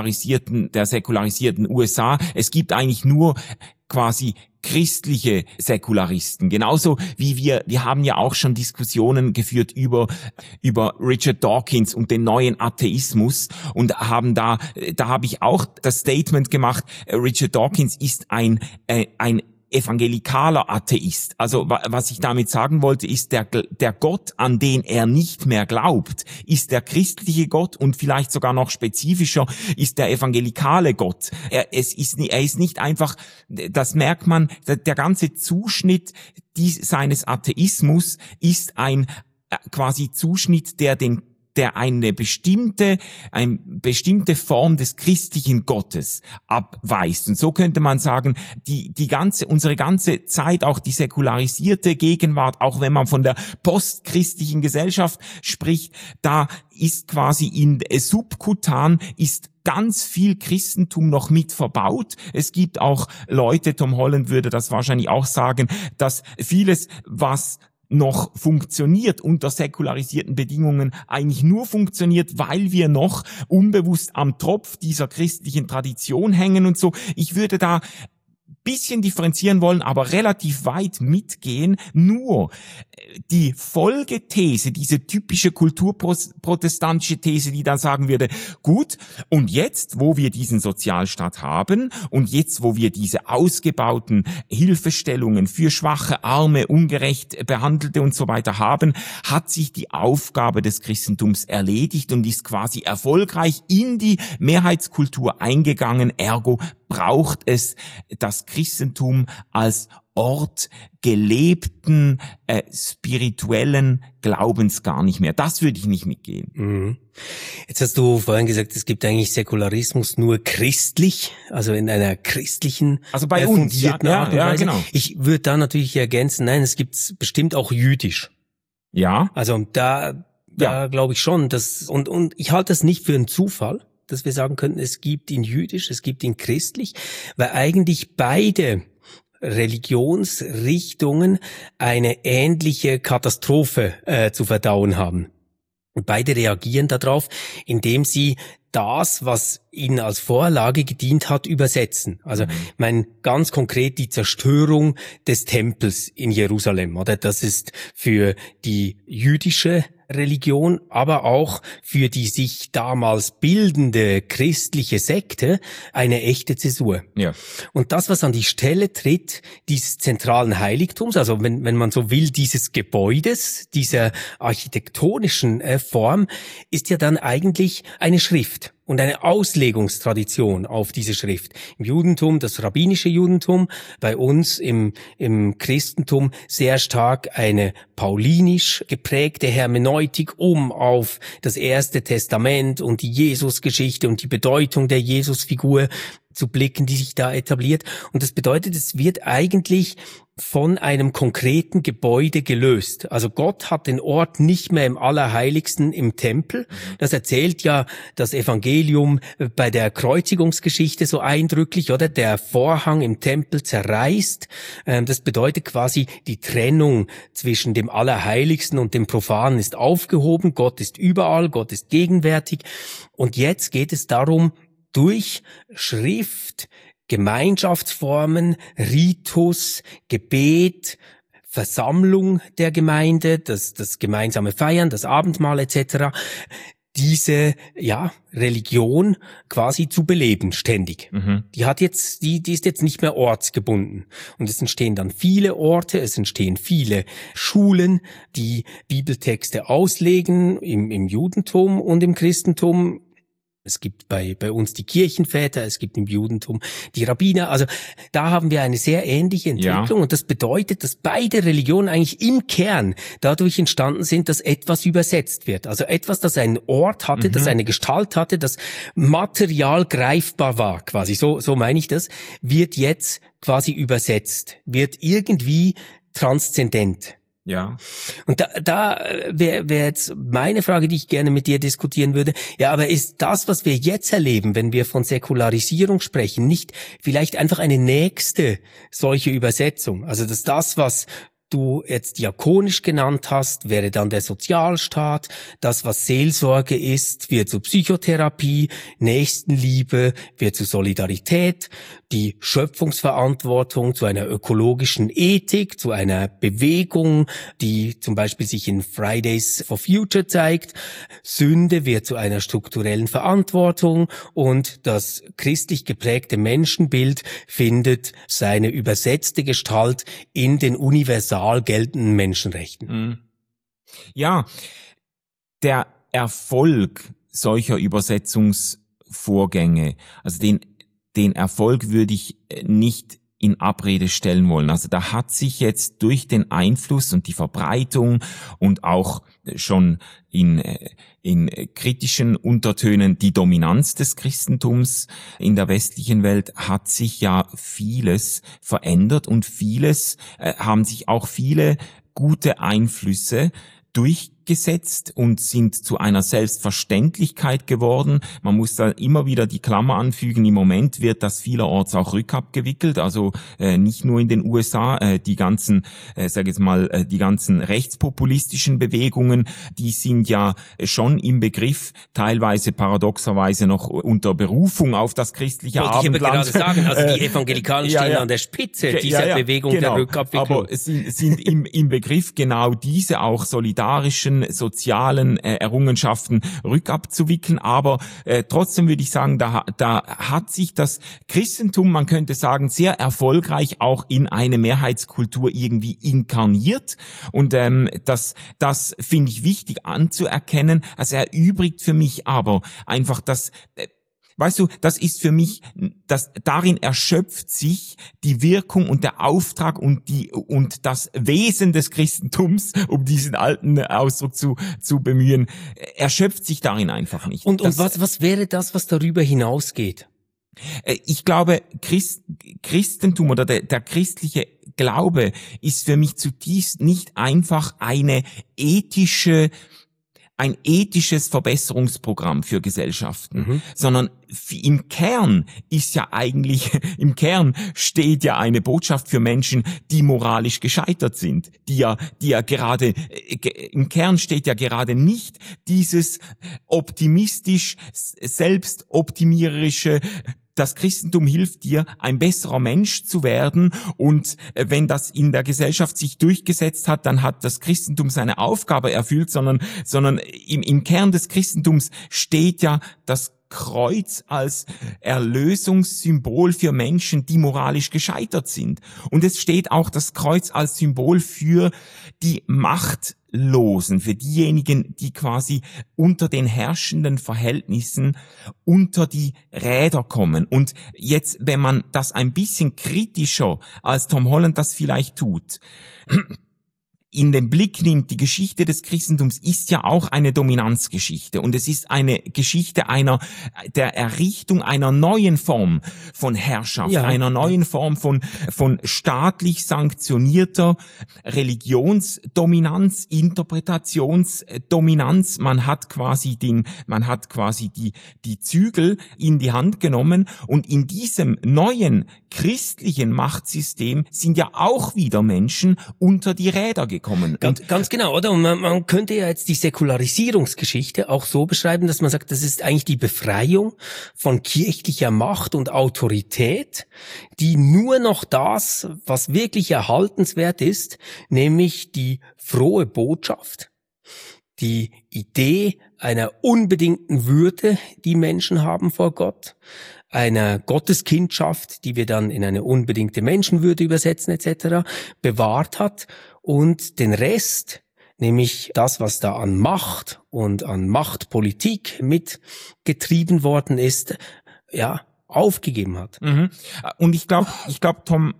der säkularisierten USA, es gibt eigentlich nur quasi christliche Säkularisten. Genauso wie wir haben ja auch schon Diskussionen geführt über Richard Dawkins und den neuen Atheismus und da habe ich auch das Statement gemacht, Richard Dawkins ist ein evangelikaler Atheist. Also was ich damit sagen wollte, ist der Gott, an den er nicht mehr glaubt, ist der christliche Gott und vielleicht sogar noch spezifischer ist der evangelikale Gott. Er ist nicht einfach, das merkt man, der ganze Zuschnitt seines Atheismus ist ein quasi Zuschnitt, der eine bestimmte Form des christlichen Gottes abweist. Und so könnte man sagen, unsere ganze Zeit, auch die säkularisierte Gegenwart, auch wenn man von der postchristlichen Gesellschaft spricht, da ist quasi subkutan ist ganz viel Christentum noch mit verbaut. Es gibt auch Leute, Tom Holland würde das wahrscheinlich auch sagen, dass vieles, was noch funktioniert unter säkularisierten Bedingungen, eigentlich nur funktioniert, weil wir noch unbewusst am Tropf dieser christlichen Tradition hängen und so. Ich würde da bisschen differenzieren wollen, aber relativ weit mitgehen. Nur die Folgethese, diese typische kulturprotestantische These, die dann sagen würde, gut, und jetzt, wo wir diesen Sozialstaat haben und jetzt, wo wir diese ausgebauten Hilfestellungen für schwache, arme, ungerecht behandelte und so weiter haben, hat sich die Aufgabe des Christentums erledigt und ist quasi erfolgreich in die Mehrheitskultur eingegangen, ergo braucht es das Christentum als Ort gelebten, spirituellen Glaubens gar nicht mehr. Das würde ich nicht mitgehen. Mhm. Jetzt hast du vorhin gesagt, es gibt eigentlich Säkularismus nur christlich, also in einer christlichen, also bei uns, Art und Weise. Ja, genau. Ich würde da natürlich ergänzen, nein, es gibt bestimmt auch jüdisch. Ja. Also da glaube ich schon, und ich halte das nicht für einen Zufall, dass wir sagen könnten, es gibt ihn jüdisch, es gibt ihn christlich, weil eigentlich beide Religionsrichtungen eine ähnliche Katastrophe zu verdauen haben. Und beide reagieren darauf, indem sie das, was ihnen als Vorlage gedient hat, übersetzen. Also, ganz konkret die Zerstörung des Tempels in Jerusalem, oder? Das ist für die jüdische Religion, aber auch für die sich damals bildende christliche Sekte eine echte Zäsur. Ja. Und das, was an die Stelle tritt, dieses zentralen Heiligtums, also wenn man so will, dieses Gebäudes, dieser architektonischen Form, ist ja dann eigentlich eine Schrift und eine Auslegungstradition auf diese Schrift. Im Judentum, das rabbinische Judentum, bei uns im Christentum sehr stark eine paulinisch geprägte Hermeneutik, um auf das Erste Testament und die Jesusgeschichte und die Bedeutung der Jesusfigur zu blicken, die sich da etabliert. Und das bedeutet, es wird eigentlich von einem konkreten Gebäude gelöst. Also Gott hat den Ort nicht mehr im Allerheiligsten im Tempel. Das erzählt ja das Evangelium bei der Kreuzigungsgeschichte so eindrücklich, oder? Der Vorhang im Tempel zerreißt. Das bedeutet quasi, die Trennung zwischen dem Allerheiligsten und dem Profanen ist aufgehoben. Gott ist überall, Gott ist gegenwärtig. Und jetzt geht es darum, durch Schrift, Gemeinschaftsformen, Ritus, Gebet, Versammlung der Gemeinde, das gemeinsame Feiern, das Abendmahl etc., diese Religion quasi zu beleben, ständig. Die ist jetzt nicht mehr ortsgebunden. Und es entstehen dann viele Orte, es entstehen viele Schulen, die Bibeltexte auslegen, im Judentum und im Christentum. Es gibt bei uns die Kirchenväter, es gibt im Judentum die Rabbiner. Also da haben wir eine sehr ähnliche Entwicklung. Ja. Und das bedeutet, dass beide Religionen eigentlich im Kern dadurch entstanden sind, dass etwas übersetzt wird. Also etwas, das einen Ort hatte, das eine Gestalt hatte, das material greifbar war, quasi. So meine ich das, wird jetzt quasi übersetzt, wird irgendwie transzendent. Ja. Und da wäre jetzt meine Frage, die ich gerne mit dir diskutieren würde. Ja, aber ist das, was wir jetzt erleben, wenn wir von Säkularisierung sprechen, nicht vielleicht einfach eine nächste solche Übersetzung? Also, dass das, was du jetzt diakonisch genannt hast, wäre dann der Sozialstaat. Das, was Seelsorge ist, wird zu Psychotherapie. Nächstenliebe wird zu Solidarität. Die Schöpfungsverantwortung zu einer ökologischen Ethik, zu einer Bewegung, die zum Beispiel sich in Fridays for Future zeigt. Sünde wird zu einer strukturellen Verantwortung und das christlich geprägte Menschenbild findet seine übersetzte Gestalt in den universal geltenden Menschenrechten. Ja, der Erfolg solcher Übersetzungsvorgänge, also den Erfolg würde ich nicht in Abrede stellen wollen. Also da hat sich jetzt durch den Einfluss und die Verbreitung und auch schon in kritischen Untertönen die Dominanz des Christentums in der westlichen Welt hat sich ja vieles verändert und haben sich auch viele gute Einflüsse durchgesetzt und sind zu einer Selbstverständlichkeit geworden. Man muss da immer wieder die Klammer anfügen. Im Moment wird das vielerorts auch rückabgewickelt. Also nicht nur in den USA. Die ganzen rechtspopulistischen Bewegungen, die sind ja schon im Begriff, teilweise paradoxerweise noch unter Berufung auf das christliche Abendland. Ich habe gerade sagen, also die Evangelikalen stehen an der Spitze dieser Bewegung der Rückabwicklung. Aber sind im Begriff genau diese auch solidarischen, sozialen Errungenschaften rückabzuwickeln. Aber trotzdem würde ich sagen, da hat sich das Christentum, man könnte sagen, sehr erfolgreich auch in eine Mehrheitskultur irgendwie inkarniert. Und das finde ich wichtig anzuerkennen. Also erübrigt für mich aber einfach das... Weißt du, das ist für mich, darin erschöpft sich die Wirkung und der Auftrag und das Wesen des Christentums, um diesen alten Ausdruck zu bemühen, erschöpft sich darin einfach nicht. Und was wäre das, was darüber hinausgeht? Ich glaube, Christentum oder der christliche Glaube ist für mich zutiefst nicht einfach eine ethische ein ethisches Verbesserungsprogramm für Gesellschaften, sondern im Kern steht ja eine Botschaft für Menschen, die moralisch gescheitert sind, die ja gerade, im Kern steht ja gerade nicht dieses optimistisch, selbstoptimierische, das Christentum hilft dir, ein besserer Mensch zu werden, und wenn das in der Gesellschaft sich durchgesetzt hat, dann hat das Christentum seine Aufgabe erfüllt, sondern im Kern des Christentums steht ja das Kreuz als Erlösungssymbol für Menschen, die moralisch gescheitert sind. Und es steht auch das Kreuz als Symbol für die Machtlosen, für diejenigen, die quasi unter den herrschenden Verhältnissen unter die Räder kommen. Und jetzt, wenn man das ein bisschen kritischer, als Tom Holland das vielleicht tut, in den Blick nimmt, die Geschichte des Christentums ist ja auch eine Dominanzgeschichte, und es ist eine Geschichte der Errichtung einer neuen Form von Herrschaft, einer neuen Form von staatlich sanktionierter Religionsdominanz, Interpretationsdominanz. Man hat quasi die Zügel in die Hand genommen, und in diesem neuen christlichen Machtsystem sind ja auch wieder Menschen unter die Räder gekommen. Ganz genau, oder? Und man könnte ja jetzt die Säkularisierungsgeschichte auch so beschreiben, dass man sagt, das ist eigentlich die Befreiung von kirchlicher Macht und Autorität, die nur noch das, was wirklich erhaltenswert ist, nämlich die frohe Botschaft, die Idee einer unbedingten Würde, die Menschen haben vor Gott, einer Gotteskindschaft, die wir dann in eine unbedingte Menschenwürde übersetzen etc., bewahrt hat, und den Rest, nämlich das, was da an Macht und an Machtpolitik mitgetrieben worden ist, aufgegeben hat. Und ich glaube, Tom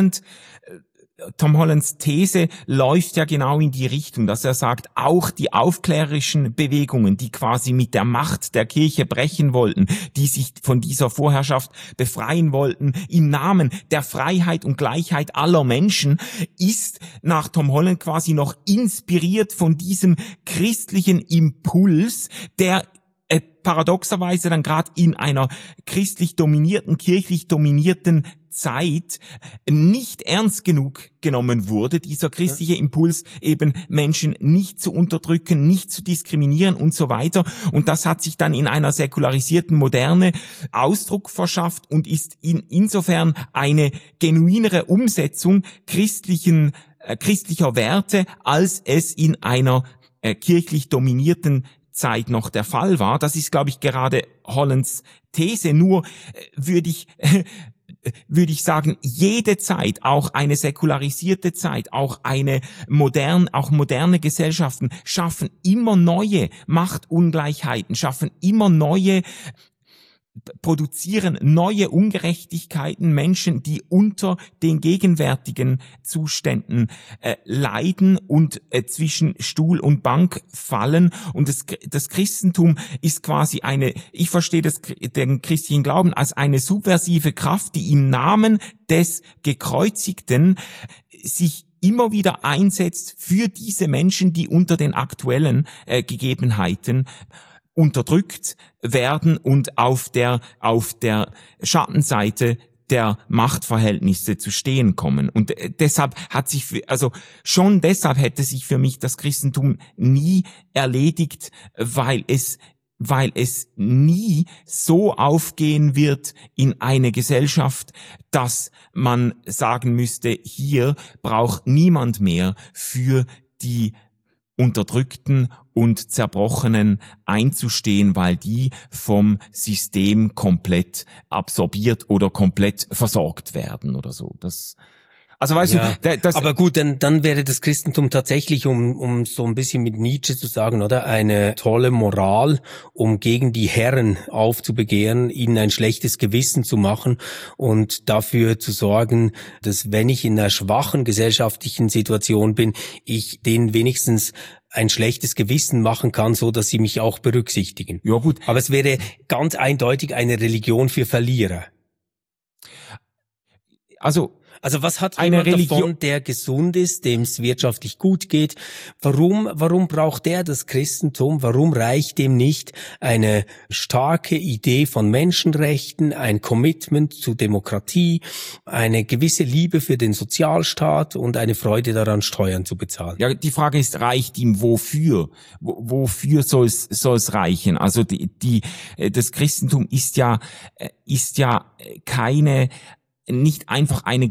Hollands These läuft ja genau in die Richtung, dass er sagt, auch die aufklärerischen Bewegungen, die quasi mit der Macht der Kirche brechen wollten, die sich von dieser Vorherrschaft befreien wollten, im Namen der Freiheit und Gleichheit aller Menschen, ist nach Tom Holland quasi noch inspiriert von diesem christlichen Impuls, der paradoxerweise dann gerade in einer christlich dominierten, kirchlich dominierten Zeit nicht ernst genug genommen wurde, dieser christliche Impuls, eben Menschen nicht zu unterdrücken, nicht zu diskriminieren und so weiter. Und das hat sich dann in einer säkularisierten Moderne Ausdruck verschafft und ist insofern eine genuinere Umsetzung christlicher Werte, als es in einer kirchlich dominierten Zeit noch der Fall war. Das ist, glaube ich, gerade Hollands These. Nur würde ich sagen, jede Zeit, auch eine säkularisierte Zeit, auch moderne Gesellschaften schaffen immer neue Machtungleichheiten, produzieren neue Ungerechtigkeiten, Menschen, die unter den gegenwärtigen Zuständen leiden und zwischen Stuhl und Bank fallen. Und das Christentum ist quasi ich verstehe den christlichen Glauben als eine subversive Kraft, die im Namen des Gekreuzigten sich immer wieder einsetzt für diese Menschen, die unter den aktuellen Gegebenheiten unterdrückt werden und auf der Schattenseite der Machtverhältnisse zu stehen kommen. Und deshalb hätte sich für mich das Christentum nie erledigt, weil es nie so aufgehen wird in eine Gesellschaft, dass man sagen müsste, hier braucht niemand mehr für die Unterdrückten und Zerbrochenen einzustehen, weil die vom System komplett absorbiert oder komplett versorgt werden oder so. Aber gut, dann wäre das Christentum tatsächlich, um so ein bisschen mit Nietzsche zu sagen, oder, eine tolle Moral, um gegen die Herren aufzubegehren, ihnen ein schlechtes Gewissen zu machen und dafür zu sorgen, dass, wenn ich in einer schwachen gesellschaftlichen Situation bin, ich denen wenigstens ein schlechtes Gewissen machen kann, so dass sie mich auch berücksichtigen. Ja, gut. Aber es wäre ganz eindeutig eine Religion für Verlierer. Also was hat eine jemand Religion davon, der gesund ist, dem es wirtschaftlich gut geht? Warum braucht der das Christentum? Warum reicht dem nicht eine starke Idee von Menschenrechten, ein Commitment zu Demokratie, eine gewisse Liebe für den Sozialstaat und eine Freude daran, Steuern zu bezahlen? Ja, die Frage ist, reicht ihm wofür? Wofür soll es reichen? Also das Christentum ist ja nicht einfach eine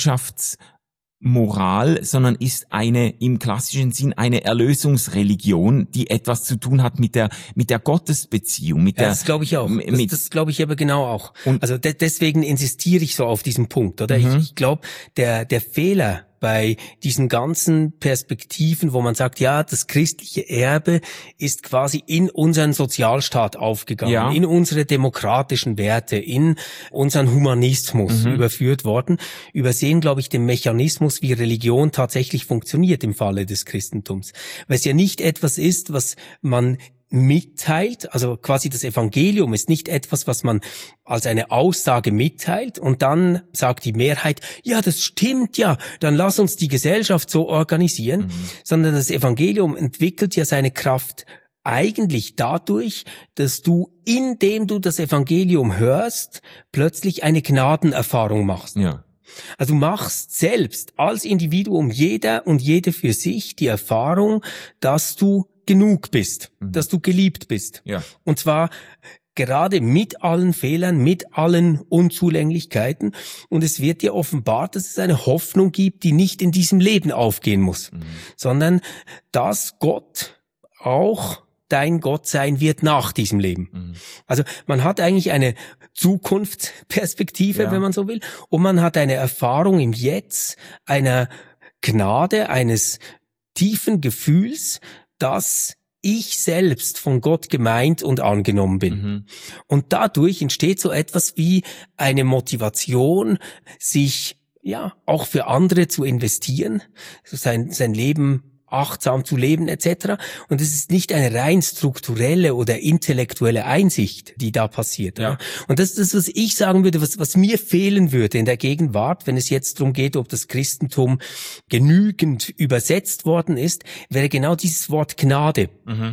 Gesellschaftsmoral, sondern ist im klassischen Sinn eine Erlösungsreligion, die etwas zu tun hat mit der Gottesbeziehung, das glaube ich auch. Das glaube ich aber genau auch. Also deswegen insistiere ich so auf diesen Punkt, oder? Ich glaube, der Fehler bei diesen ganzen Perspektiven, wo man sagt, ja, das christliche Erbe ist quasi in unseren Sozialstaat aufgegangen, in unsere demokratischen Werte, in unseren Humanismus überführt worden, übersehen, glaube ich, den Mechanismus, wie Religion tatsächlich funktioniert im Falle des Christentums. Weil es ja nicht etwas ist, was man mitteilt, also quasi das Evangelium ist nicht etwas, was man als eine Aussage mitteilt und dann sagt die Mehrheit, ja, das stimmt ja, dann lass uns die Gesellschaft so organisieren, sondern das Evangelium entwickelt ja seine Kraft eigentlich dadurch, dass du, indem du das Evangelium hörst, plötzlich eine Gnadenerfahrung machst. Ja. Also du machst selbst als Individuum, jeder und jede für sich, die Erfahrung, dass du genug bist, dass du geliebt bist. Ja. Und zwar gerade mit allen Fehlern, mit allen Unzulänglichkeiten. Und es wird dir offenbart, dass es eine Hoffnung gibt, die nicht in diesem Leben aufgehen muss, sondern dass Gott auch dein Gott sein wird nach diesem Leben. Also man hat eigentlich eine Zukunftsperspektive, wenn man so will, und man hat eine Erfahrung im Jetzt, einer Gnade, eines tiefen Gefühls, dass ich selbst von Gott gemeint und angenommen bin. Und dadurch entsteht so etwas wie eine Motivation, sich auch für andere zu investieren, sein Leben achtsam zu leben etc. Und es ist nicht eine rein strukturelle oder intellektuelle Einsicht, die da passiert. Ja. Und das ist das, was ich sagen würde, was mir fehlen würde in der Gegenwart, wenn es jetzt darum geht, ob das Christentum genügend übersetzt worden ist, wäre genau dieses Wort Gnade.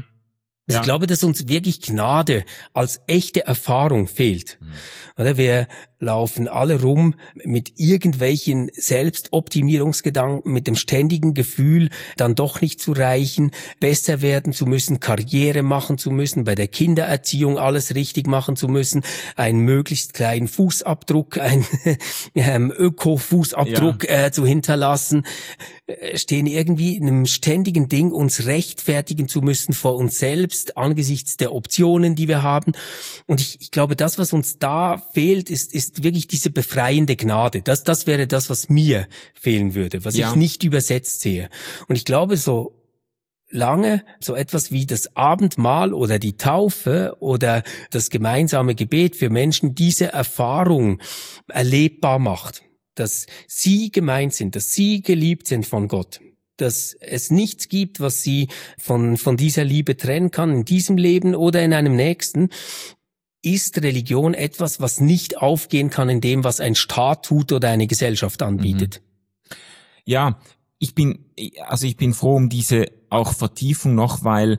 Also ich glaube, dass uns wirklich Gnade als echte Erfahrung fehlt. Oder wir laufen alle rum mit irgendwelchen Selbstoptimierungsgedanken, mit dem ständigen Gefühl, dann doch nicht zu reichen, besser werden zu müssen, Karriere machen zu müssen, bei der Kindererziehung alles richtig machen zu müssen, einen möglichst kleinen Fußabdruck, einen Öko-Fußabdruck zu hinterlassen, stehen irgendwie in einem ständigen Ding, uns rechtfertigen zu müssen vor uns selbst, angesichts der Optionen, die wir haben. Und ich glaube, das, was uns da fehlt, ist wirklich diese befreiende Gnade. Das wäre das, was mir fehlen würde, was ich nicht übersetzt sehe. Und ich glaube, so lange so etwas wie das Abendmahl oder die Taufe oder das gemeinsame Gebet für Menschen diese Erfahrung erlebbar macht, dass sie gemeint sind, dass sie geliebt sind von Gott, dass es nichts gibt, was sie von dieser Liebe trennen kann in diesem Leben oder in einem nächsten, ist Religion etwas, was nicht aufgehen kann in dem, was ein Staat tut oder eine Gesellschaft anbietet. Ja, ich bin froh um diese auch Vertiefung noch, weil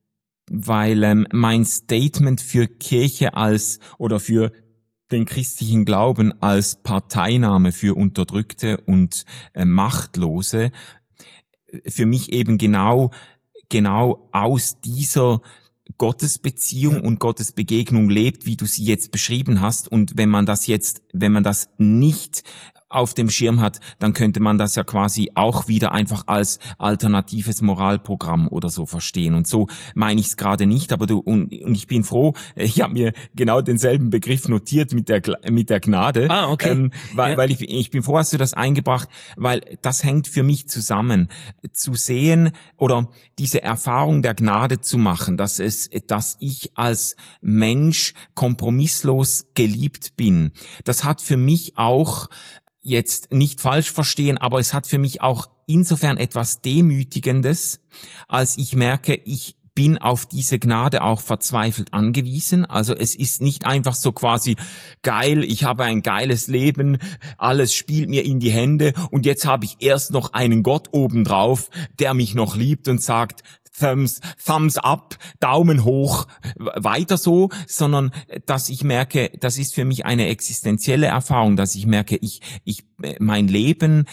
mein Statement für Kirche oder für den christlichen Glauben als Parteinahme für Unterdrückte und Machtlose für mich eben genau aus dieser Gottesbeziehung und Gottesbegegnung lebt, wie du sie jetzt beschrieben hast. Und wenn man das nicht auf dem Schirm hat, dann könnte man das ja quasi auch wieder einfach als alternatives Moralprogramm oder so verstehen. Und so meine ich es gerade nicht, aber und ich bin froh, ich habe mir genau denselben Begriff notiert mit der Gnade. Okay. Weil ich bin froh, hast du das eingebracht, weil das hängt für mich zusammen. Zu sehen oder diese Erfahrung der Gnade zu machen, dass ich als Mensch kompromisslos geliebt bin, das hat für mich auch, jetzt nicht falsch verstehen, aber es hat für mich auch insofern etwas Demütigendes, als ich merke, ich bin auf diese Gnade auch verzweifelt angewiesen. Also es ist nicht einfach so quasi geil, ich habe ein geiles Leben, alles spielt mir in die Hände und jetzt habe ich erst noch einen Gott obendrauf, der mich noch liebt und sagt, Thumbs up, Daumen hoch, weiter so, sondern dass ich merke, das ist für mich eine existenzielle Erfahrung, dass ich merke, mein Leben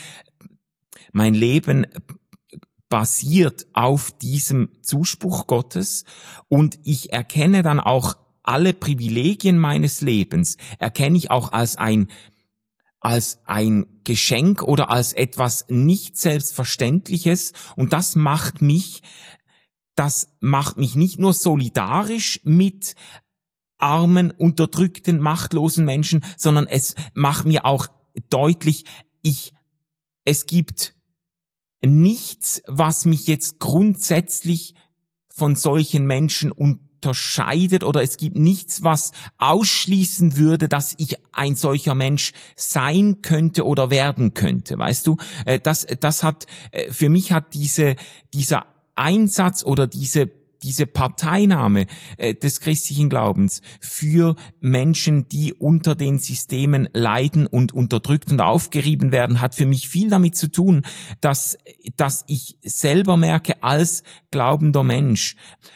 basiert auf diesem Zuspruch Gottes und ich erkenne dann auch alle Privilegien meines Lebens, erkenne ich auch als ein Geschenk oder als etwas nicht Selbstverständliches und das macht mich nicht nur solidarisch mit armen, unterdrückten, machtlosen Menschen, sondern es macht mir auch deutlich, es gibt nichts, was mich jetzt grundsätzlich von solchen Menschen unterscheidet oder es gibt nichts, was ausschließen würde, dass ich ein solcher Mensch sein könnte oder werden könnte. Weißt du, für mich hat dieser Einsatz oder diese Parteinahme des christlichen Glaubens für Menschen, die unter den Systemen leiden und unterdrückt und aufgerieben werden, hat für mich viel damit zu tun, dass ich selber merke als glaubender Mensch,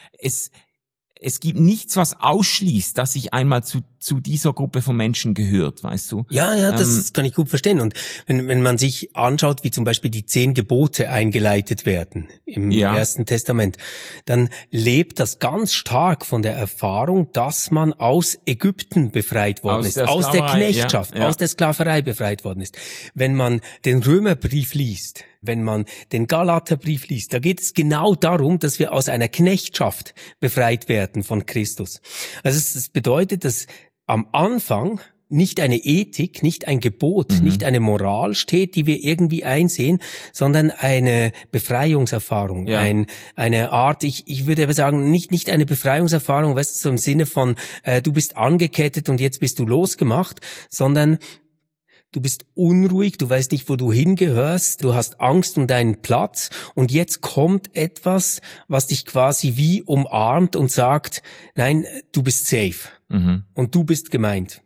es gibt nichts, was ausschließt, dass ich einmal zu dieser Gruppe von Menschen gehört, weißt du? Ja, das kann ich gut verstehen. Und wenn man sich anschaut, wie zum Beispiel die 10 Gebote eingeleitet werden im Ersten Testament, dann lebt das ganz stark von der Erfahrung, dass man aus Ägypten befreit worden ist, aus der Knechtschaft, aus der Sklaverei befreit worden ist. Wenn man den Römerbrief liest, wenn man den Galaterbrief liest, da geht es genau darum, dass wir aus einer Knechtschaft befreit werden von Christus. Also es bedeutet, dass am Anfang nicht eine Ethik, nicht ein Gebot, nicht eine Moral steht, die wir irgendwie einsehen, sondern eine Befreiungserfahrung, eine Art, ich würde aber sagen, nicht eine Befreiungserfahrung, weißt du, so im Sinne von, du bist angekettet und jetzt bist du losgemacht, sondern du bist unruhig, du weißt nicht, wo du hingehörst, du hast Angst um deinen Platz und jetzt kommt etwas, was dich quasi wie umarmt und sagt, nein, du bist safe und du bist gemeint.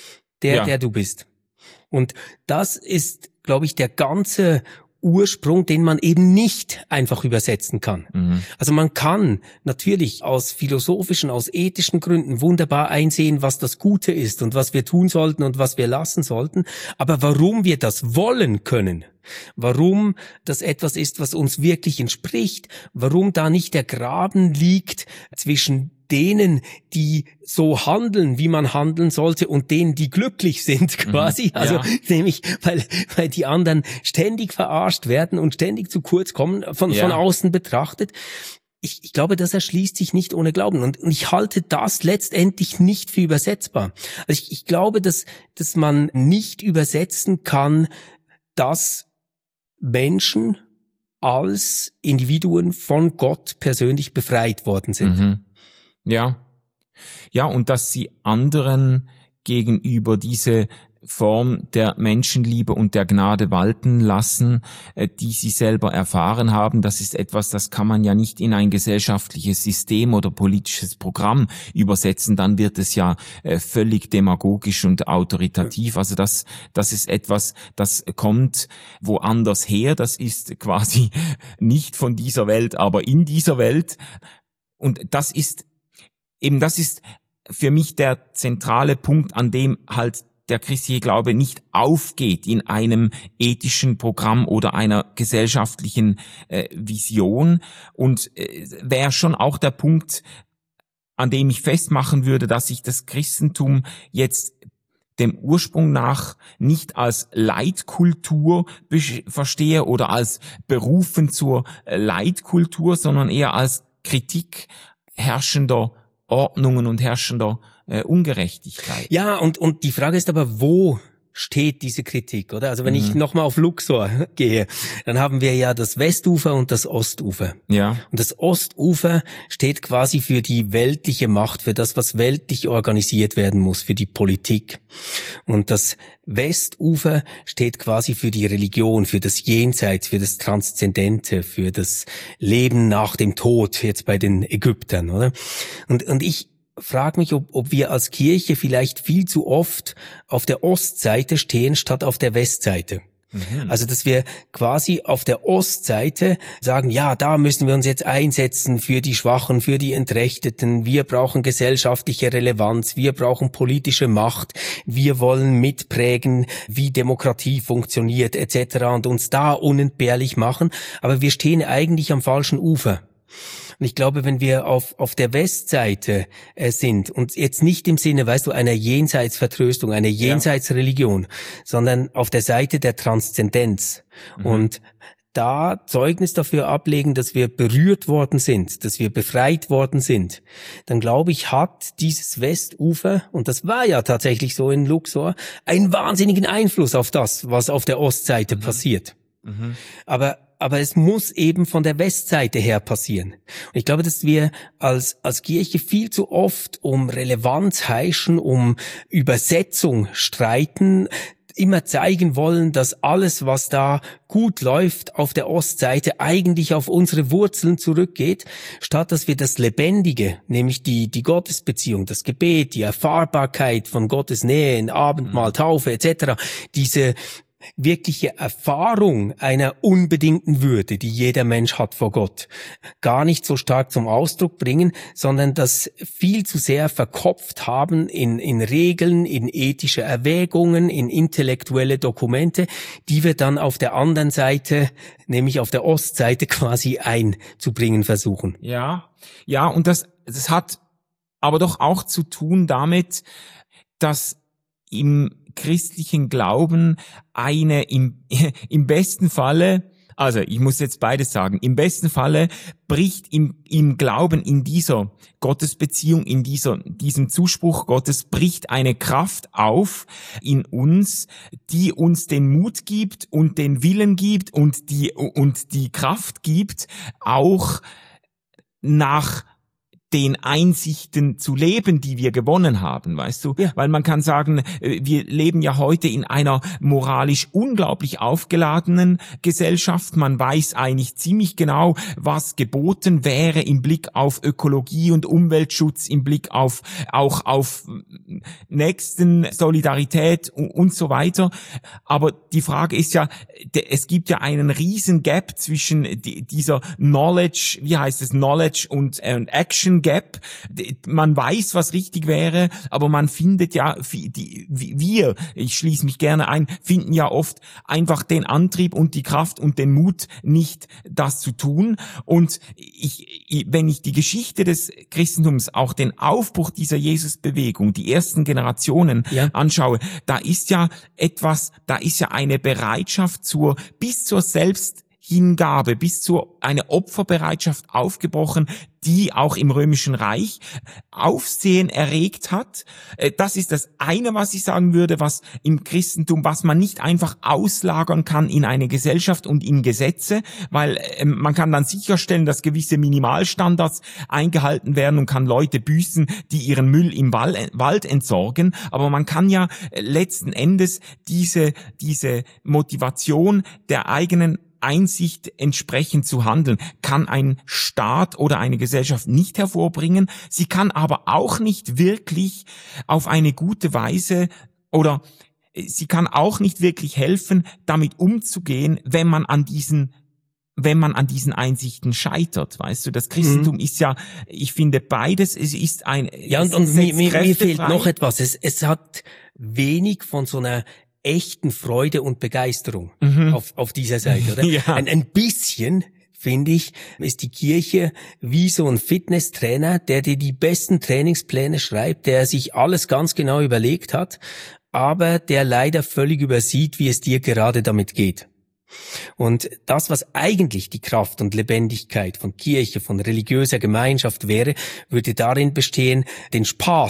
Der du bist. Und das ist, glaube ich, der ganze Ursprung, den man eben nicht einfach übersetzen kann. Also man kann natürlich aus philosophischen, aus ethischen Gründen wunderbar einsehen, was das Gute ist und was wir tun sollten und was wir lassen sollten. Aber warum wir das wollen können, warum das etwas ist, was uns wirklich entspricht, warum da nicht der Graben liegt zwischen denen, die so handeln, wie man handeln sollte, und denen, die glücklich sind, quasi. Also nämlich, weil die anderen ständig verarscht werden und ständig zu kurz kommen, von außen betrachtet. Ich glaube, das erschließt sich nicht ohne Glauben. Und ich halte das letztendlich nicht für übersetzbar. Also ich glaube, dass man nicht übersetzen kann, dass Menschen als Individuen von Gott persönlich befreit worden sind. Ja, und dass sie anderen gegenüber diese Form der Menschenliebe und der Gnade walten lassen, die sie selber erfahren haben. Das ist etwas, das kann man ja nicht in ein gesellschaftliches System oder politisches Programm übersetzen. Dann wird es ja völlig demagogisch und autoritativ. Also das ist etwas, das kommt woanders her. Das ist quasi nicht von dieser Welt, aber in dieser Welt. Und das ist für mich der zentrale Punkt, an dem halt der christliche Glaube nicht aufgeht in einem ethischen Programm oder einer gesellschaftlichen Vision. Und wäre schon auch der Punkt, an dem ich festmachen würde, dass ich das Christentum jetzt dem Ursprung nach nicht als Leitkultur verstehe oder als berufen zur Leitkultur, sondern eher als Kritik herrschender Ordnungen und herrschender Ungerechtigkeit. Ja, und die Frage ist aber, wo steht diese Kritik, oder? Also wenn ich nochmal auf Luxor gehe, dann haben wir ja das Westufer und das Ostufer. Ja. Und das Ostufer steht quasi für die weltliche Macht, für das, was weltlich organisiert werden muss, für die Politik. Und das Westufer steht quasi für die Religion, für das Jenseits, für das Transzendente, für das Leben nach dem Tod, jetzt bei den Ägyptern, oder? Und ich frage mich, ob wir als Kirche vielleicht viel zu oft auf der Ostseite stehen, statt auf der Westseite. Also, dass wir quasi auf der Ostseite sagen, ja, da müssen wir uns jetzt einsetzen für die Schwachen, für die Entrechteten. Wir brauchen gesellschaftliche Relevanz. Wir brauchen politische Macht. Wir wollen mitprägen, wie Demokratie funktioniert, etc. und uns da unentbehrlich machen. Aber wir stehen eigentlich am falschen Ufer. Und ich glaube, wenn wir auf der Westseite sind und jetzt nicht im Sinne, weißt du, einer Jenseitsvertröstung, einer Jenseitsreligion, sondern auf der Seite der Transzendenz und da Zeugnis dafür ablegen, dass wir berührt worden sind, dass wir befreit worden sind, dann glaube ich, hat dieses Westufer, und das war ja tatsächlich so in Luxor, einen wahnsinnigen Einfluss auf das, was auf der Ostseite passiert. Aber es muss eben von der Westseite her passieren. Und ich glaube, dass wir als Kirche viel zu oft um Relevanz heischen, um Übersetzung streiten, immer zeigen wollen, dass alles, was da gut läuft auf der Ostseite, eigentlich auf unsere Wurzeln zurückgeht, statt dass wir das Lebendige, nämlich die Gottesbeziehung, das Gebet, die Erfahrbarkeit von Gottes Nähe in Abendmahl, Taufe etc., diese wirkliche Erfahrung einer unbedingten Würde, die jeder Mensch hat vor Gott, gar nicht so stark zum Ausdruck bringen, sondern das viel zu sehr verkopft haben in Regeln, in ethische Erwägungen, in intellektuelle Dokumente, die wir dann auf der anderen Seite, nämlich auf der Ostseite quasi einzubringen versuchen. Ja, und das hat aber doch auch zu tun damit, dass im christlichen Glauben eine im besten Falle, also ich muss jetzt beides sagen, im besten Falle bricht im Glauben, in dieser Gottesbeziehung, in diesem Zuspruch Gottes, bricht eine Kraft auf in uns, die uns den Mut gibt und den Willen gibt und die Kraft gibt, auch nach den Einsichten zu leben, die wir gewonnen haben, weißt du? Ja. Weil man kann sagen, wir leben ja heute in einer moralisch unglaublich aufgeladenen Gesellschaft. Man weiß eigentlich ziemlich genau, was geboten wäre im Blick auf Ökologie und Umweltschutz, im Blick auch auf Nächsten, Solidarität und so weiter. Aber die Frage ist ja, es gibt ja einen riesen Gap zwischen dieser Knowledge, Knowledge und Action Gap. Man weiß, was richtig wäre, aber man findet ja, ich schließe mich gerne ein, finden ja oft einfach den Antrieb und die Kraft und den Mut nicht, das zu tun. Und wenn ich die Geschichte des Christentums, auch den Aufbruch dieser Jesusbewegung, die ersten Generationen anschaue, da ist ja eine Bereitschaft bis zur Selbsthingabe, bis zu eine Opferbereitschaft aufgebrochen, die auch im Römischen Reich Aufsehen erregt hat. Das ist das eine, was ich sagen würde, was im Christentum, was man nicht einfach auslagern kann in eine Gesellschaft und in Gesetze, weil man kann dann sicherstellen, dass gewisse Minimalstandards eingehalten werden und kann Leute büßen, die ihren Müll im Wald entsorgen. Aber man kann ja letzten Endes diese Motivation der eigenen Einsicht entsprechend zu handeln, kann ein Staat oder eine Gesellschaft nicht hervorbringen. Sie kann aber auch nicht wirklich auf eine gute Weise oder sie kann auch nicht wirklich helfen, damit umzugehen, wenn man an diesen Einsichten scheitert, weißt du, das Christentum ist ja, ich finde beides, es ist ein... Ja, und mir fehlt noch etwas, es hat wenig von so einer echten Freude und Begeisterung auf dieser Seite, oder? Ja. Ein bisschen, finde ich, ist die Kirche wie so ein Fitnesstrainer, der dir die besten Trainingspläne schreibt, der sich alles ganz genau überlegt hat, aber der leider völlig übersieht, wie es dir gerade damit geht. Und das, was eigentlich die Kraft und Lebendigkeit von Kirche, von religiöser Gemeinschaft wäre, würde darin bestehen, den Spaß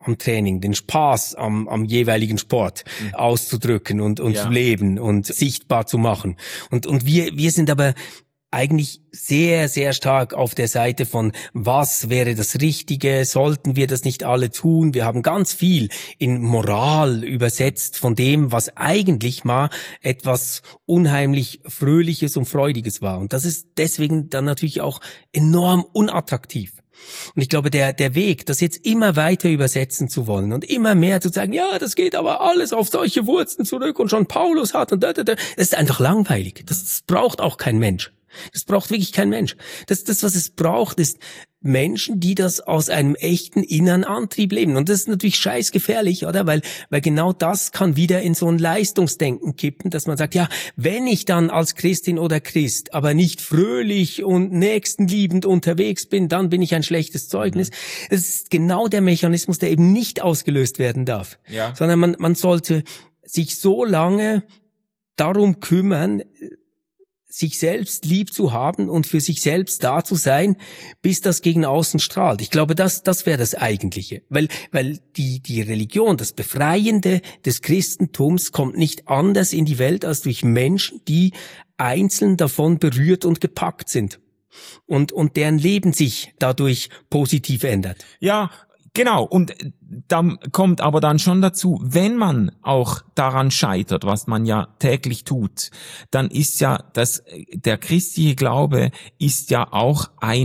Training, den Spaß am jeweiligen Sport auszudrücken und zu leben und sichtbar zu machen. Und wir sind aber eigentlich sehr, sehr stark auf der Seite von, was wäre das Richtige, sollten wir das nicht alle tun? Wir haben ganz viel in Moral übersetzt von dem, was eigentlich mal etwas unheimlich Fröhliches und Freudiges war. Und das ist deswegen dann natürlich auch enorm unattraktiv. Und ich glaube, der Weg, das jetzt immer weiter übersetzen zu wollen und immer mehr zu sagen, ja, das geht aber alles auf solche Wurzeln zurück und schon Paulus hat und das ist einfach langweilig. Das braucht auch kein Mensch. Das braucht wirklich kein Mensch. Das, was es braucht, ist Menschen, die das aus einem echten inneren Antrieb leben. Und das ist natürlich scheißgefährlich, oder? Weil genau das kann wieder in so ein Leistungsdenken kippen, dass man sagt, ja, wenn ich dann als Christin oder Christ aber nicht fröhlich und nächstenliebend unterwegs bin, dann bin ich ein schlechtes Zeugnis. Das ist genau der Mechanismus, der eben nicht ausgelöst werden darf. Ja. Sondern man sollte sich so lange darum kümmern, sich selbst lieb zu haben und für sich selbst da zu sein, bis das gegen außen strahlt. Ich glaube, das wäre das Eigentliche. Weil die Religion, das Befreiende des Christentums kommt nicht anders in die Welt als durch Menschen, die einzeln davon berührt und gepackt sind. Und deren Leben sich dadurch positiv ändert. Ja, genau. Und dann kommt aber dann schon dazu, wenn man auch daran scheitert, was man ja täglich tut, dann ist ja der christliche Glaube ist ja auch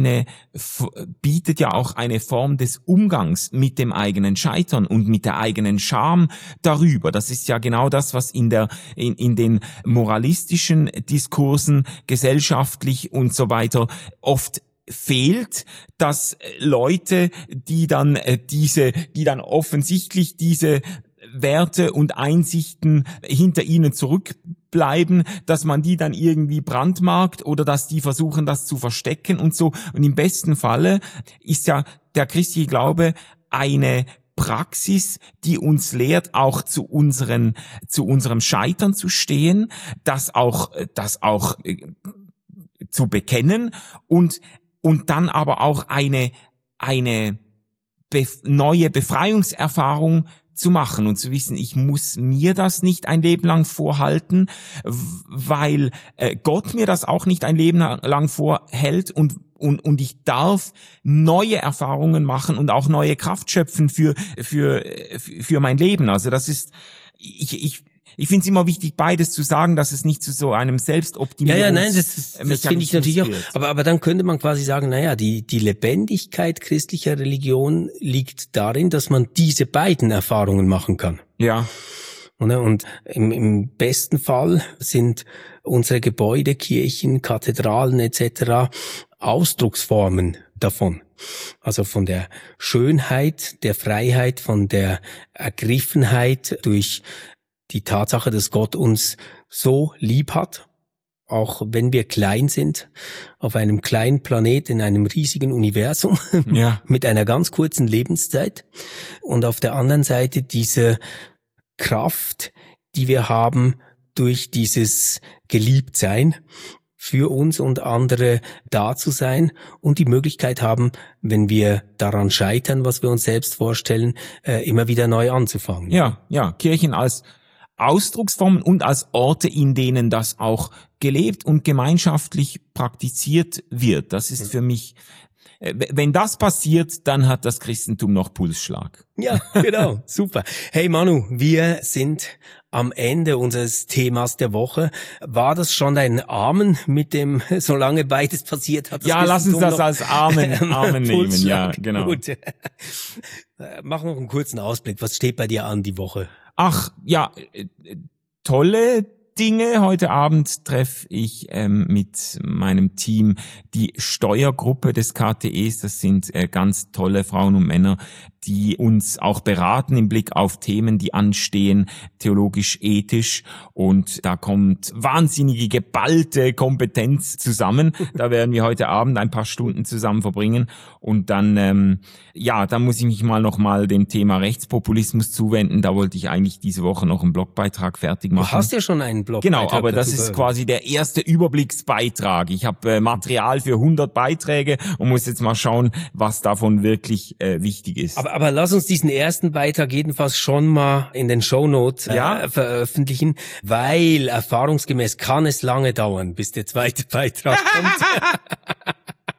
bietet ja auch eine Form des Umgangs mit dem eigenen Scheitern und mit der eigenen Scham darüber. Das ist ja genau das, was in den moralistischen Diskursen gesellschaftlich und so weiter oft fehlt, dass Leute, die dann offensichtlich diese Werte und Einsichten hinter ihnen zurückbleiben, dass man die dann irgendwie brandmarkt oder dass die versuchen, das zu verstecken und so. Und im besten Falle ist ja der christliche Glaube eine Praxis, die uns lehrt, auch zu unserem Scheitern zu stehen, das auch zu bekennen und dann aber auch eine neue Befreiungserfahrung zu machen und zu wissen, ich muss mir das nicht ein Leben lang vorhalten, weil Gott mir das auch nicht ein Leben lang vorhält und ich darf neue Erfahrungen machen und auch neue Kraft schöpfen für mein Leben. Also das ist, ich finde es immer wichtig, beides zu sagen, dass es nicht zu so einem Selbstoptimierungs... Ja, nein, das finde ich natürlich auch. Aber dann könnte man quasi sagen, die Lebendigkeit christlicher Religion liegt darin, dass man diese beiden Erfahrungen machen kann. Ja. Und im besten Fall sind unsere Gebäude, Kirchen, Kathedralen etc. Ausdrucksformen davon. Also von der Schönheit, der Freiheit, von der Ergriffenheit durch die Tatsache, dass Gott uns so lieb hat, auch wenn wir klein sind, auf einem kleinen Planet in einem riesigen Universum, mit einer ganz kurzen Lebenszeit. Und auf der anderen Seite diese Kraft, die wir haben durch dieses Geliebtsein, für uns und andere da zu sein und die Möglichkeit haben, wenn wir daran scheitern, was wir uns selbst vorstellen, immer wieder neu anzufangen. Ja, Kirchen als Ausdrucksformen und als Orte, in denen das auch gelebt und gemeinschaftlich praktiziert wird. Das ist für mich, wenn das passiert, dann hat das Christentum noch Pulsschlag. Ja, genau, super. Hey Manu, wir sind am Ende unseres Themas der Woche. War das schon dein Amen mit dem, solange beides passiert hat? Ja, lass uns das als Amen nehmen. Ja, genau. Gut. Mach noch einen kurzen Ausblick. Was steht bei dir an die Woche? Ach, ja, tolle Dinge. Heute Abend treffe ich mit meinem Team die Steuergruppe des KTEs. Das sind ganz tolle Frauen und Männer, die uns auch beraten im Blick auf Themen, die anstehen, theologisch, ethisch. Und da kommt wahnsinnige, geballte Kompetenz zusammen. Da werden wir heute Abend ein paar Stunden zusammen verbringen. Und dann, dann muss ich mich mal dem Thema Rechtspopulismus zuwenden. Da wollte ich eigentlich diese Woche noch einen Blogbeitrag fertig machen. Du hast ja schon einen Blogbeitrag. Genau, aber das ist quasi der erste Überblicksbeitrag. Ich habe Material für 100 Beiträge und muss jetzt mal schauen, was davon wirklich wichtig ist. Aber lass uns diesen ersten Beitrag jedenfalls schon mal in den Shownotes veröffentlichen, weil erfahrungsgemäß kann es lange dauern, bis der zweite Beitrag kommt.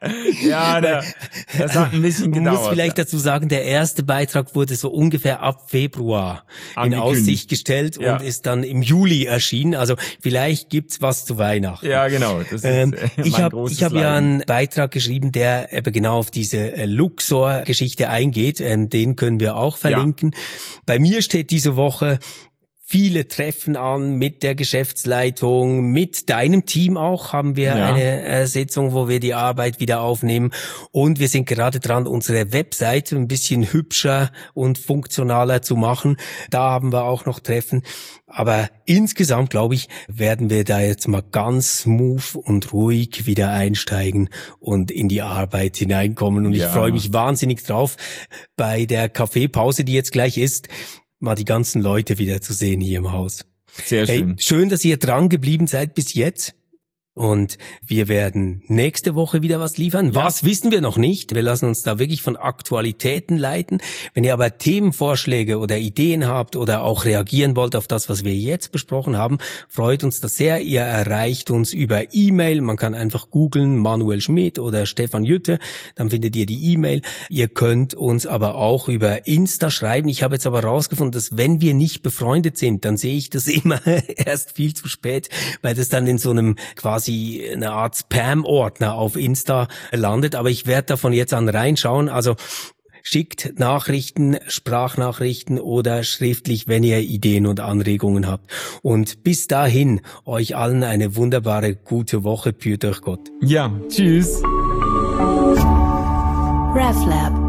Ja, das hat ein bisschen gedauert. Man muss vielleicht dazu sagen, der erste Beitrag wurde so ungefähr ab Februar in Aussicht gestellt und ist dann im Juli erschienen. Also vielleicht gibt's was zu Weihnachten. Ja, genau. Das ist ich habe ja einen Beitrag geschrieben, der eben genau auf diese Luxor-Geschichte eingeht. Den können wir auch verlinken. Ja. Bei mir steht diese Woche viele Treffen an mit der Geschäftsleitung, mit deinem Team auch haben wir eine Sitzung, wo wir die Arbeit wieder aufnehmen und wir sind gerade dran, unsere Webseite ein bisschen hübscher und funktionaler zu machen. Da haben wir auch noch Treffen. Aber insgesamt, glaube ich, werden wir da jetzt mal ganz smooth und ruhig wieder einsteigen und in die Arbeit hineinkommen. Und ich freue mich wahnsinnig drauf, bei der Kaffeepause, die jetzt gleich ist, mal die ganzen Leute wieder zu sehen hier im Haus. Sehr schön. Schön, dass ihr dran geblieben seid bis jetzt. Und wir werden nächste Woche wieder was liefern. Ja. Was wissen wir noch nicht. Wir lassen uns da wirklich von Aktualitäten leiten. Wenn ihr aber Themenvorschläge oder Ideen habt oder auch reagieren wollt auf das, was wir jetzt besprochen haben, freut uns das sehr. Ihr erreicht uns über E-Mail. Man kann einfach googeln, Manuel Schmidt oder Stefan Jütte. Dann findet ihr die E-Mail. Ihr könnt uns aber auch über Insta schreiben. Ich habe jetzt aber rausgefunden, dass wenn wir nicht befreundet sind, dann sehe ich das immer erst viel zu spät, weil das dann in so einem quasi eine Art Spam-Ordner auf Insta landet, aber ich werde davon jetzt an reinschauen, also schickt Nachrichten, Sprachnachrichten oder schriftlich, wenn ihr Ideen und Anregungen habt. Und bis dahin, euch allen eine wunderbare, gute Woche, püt euch Gott. Ja, tschüss. RefLab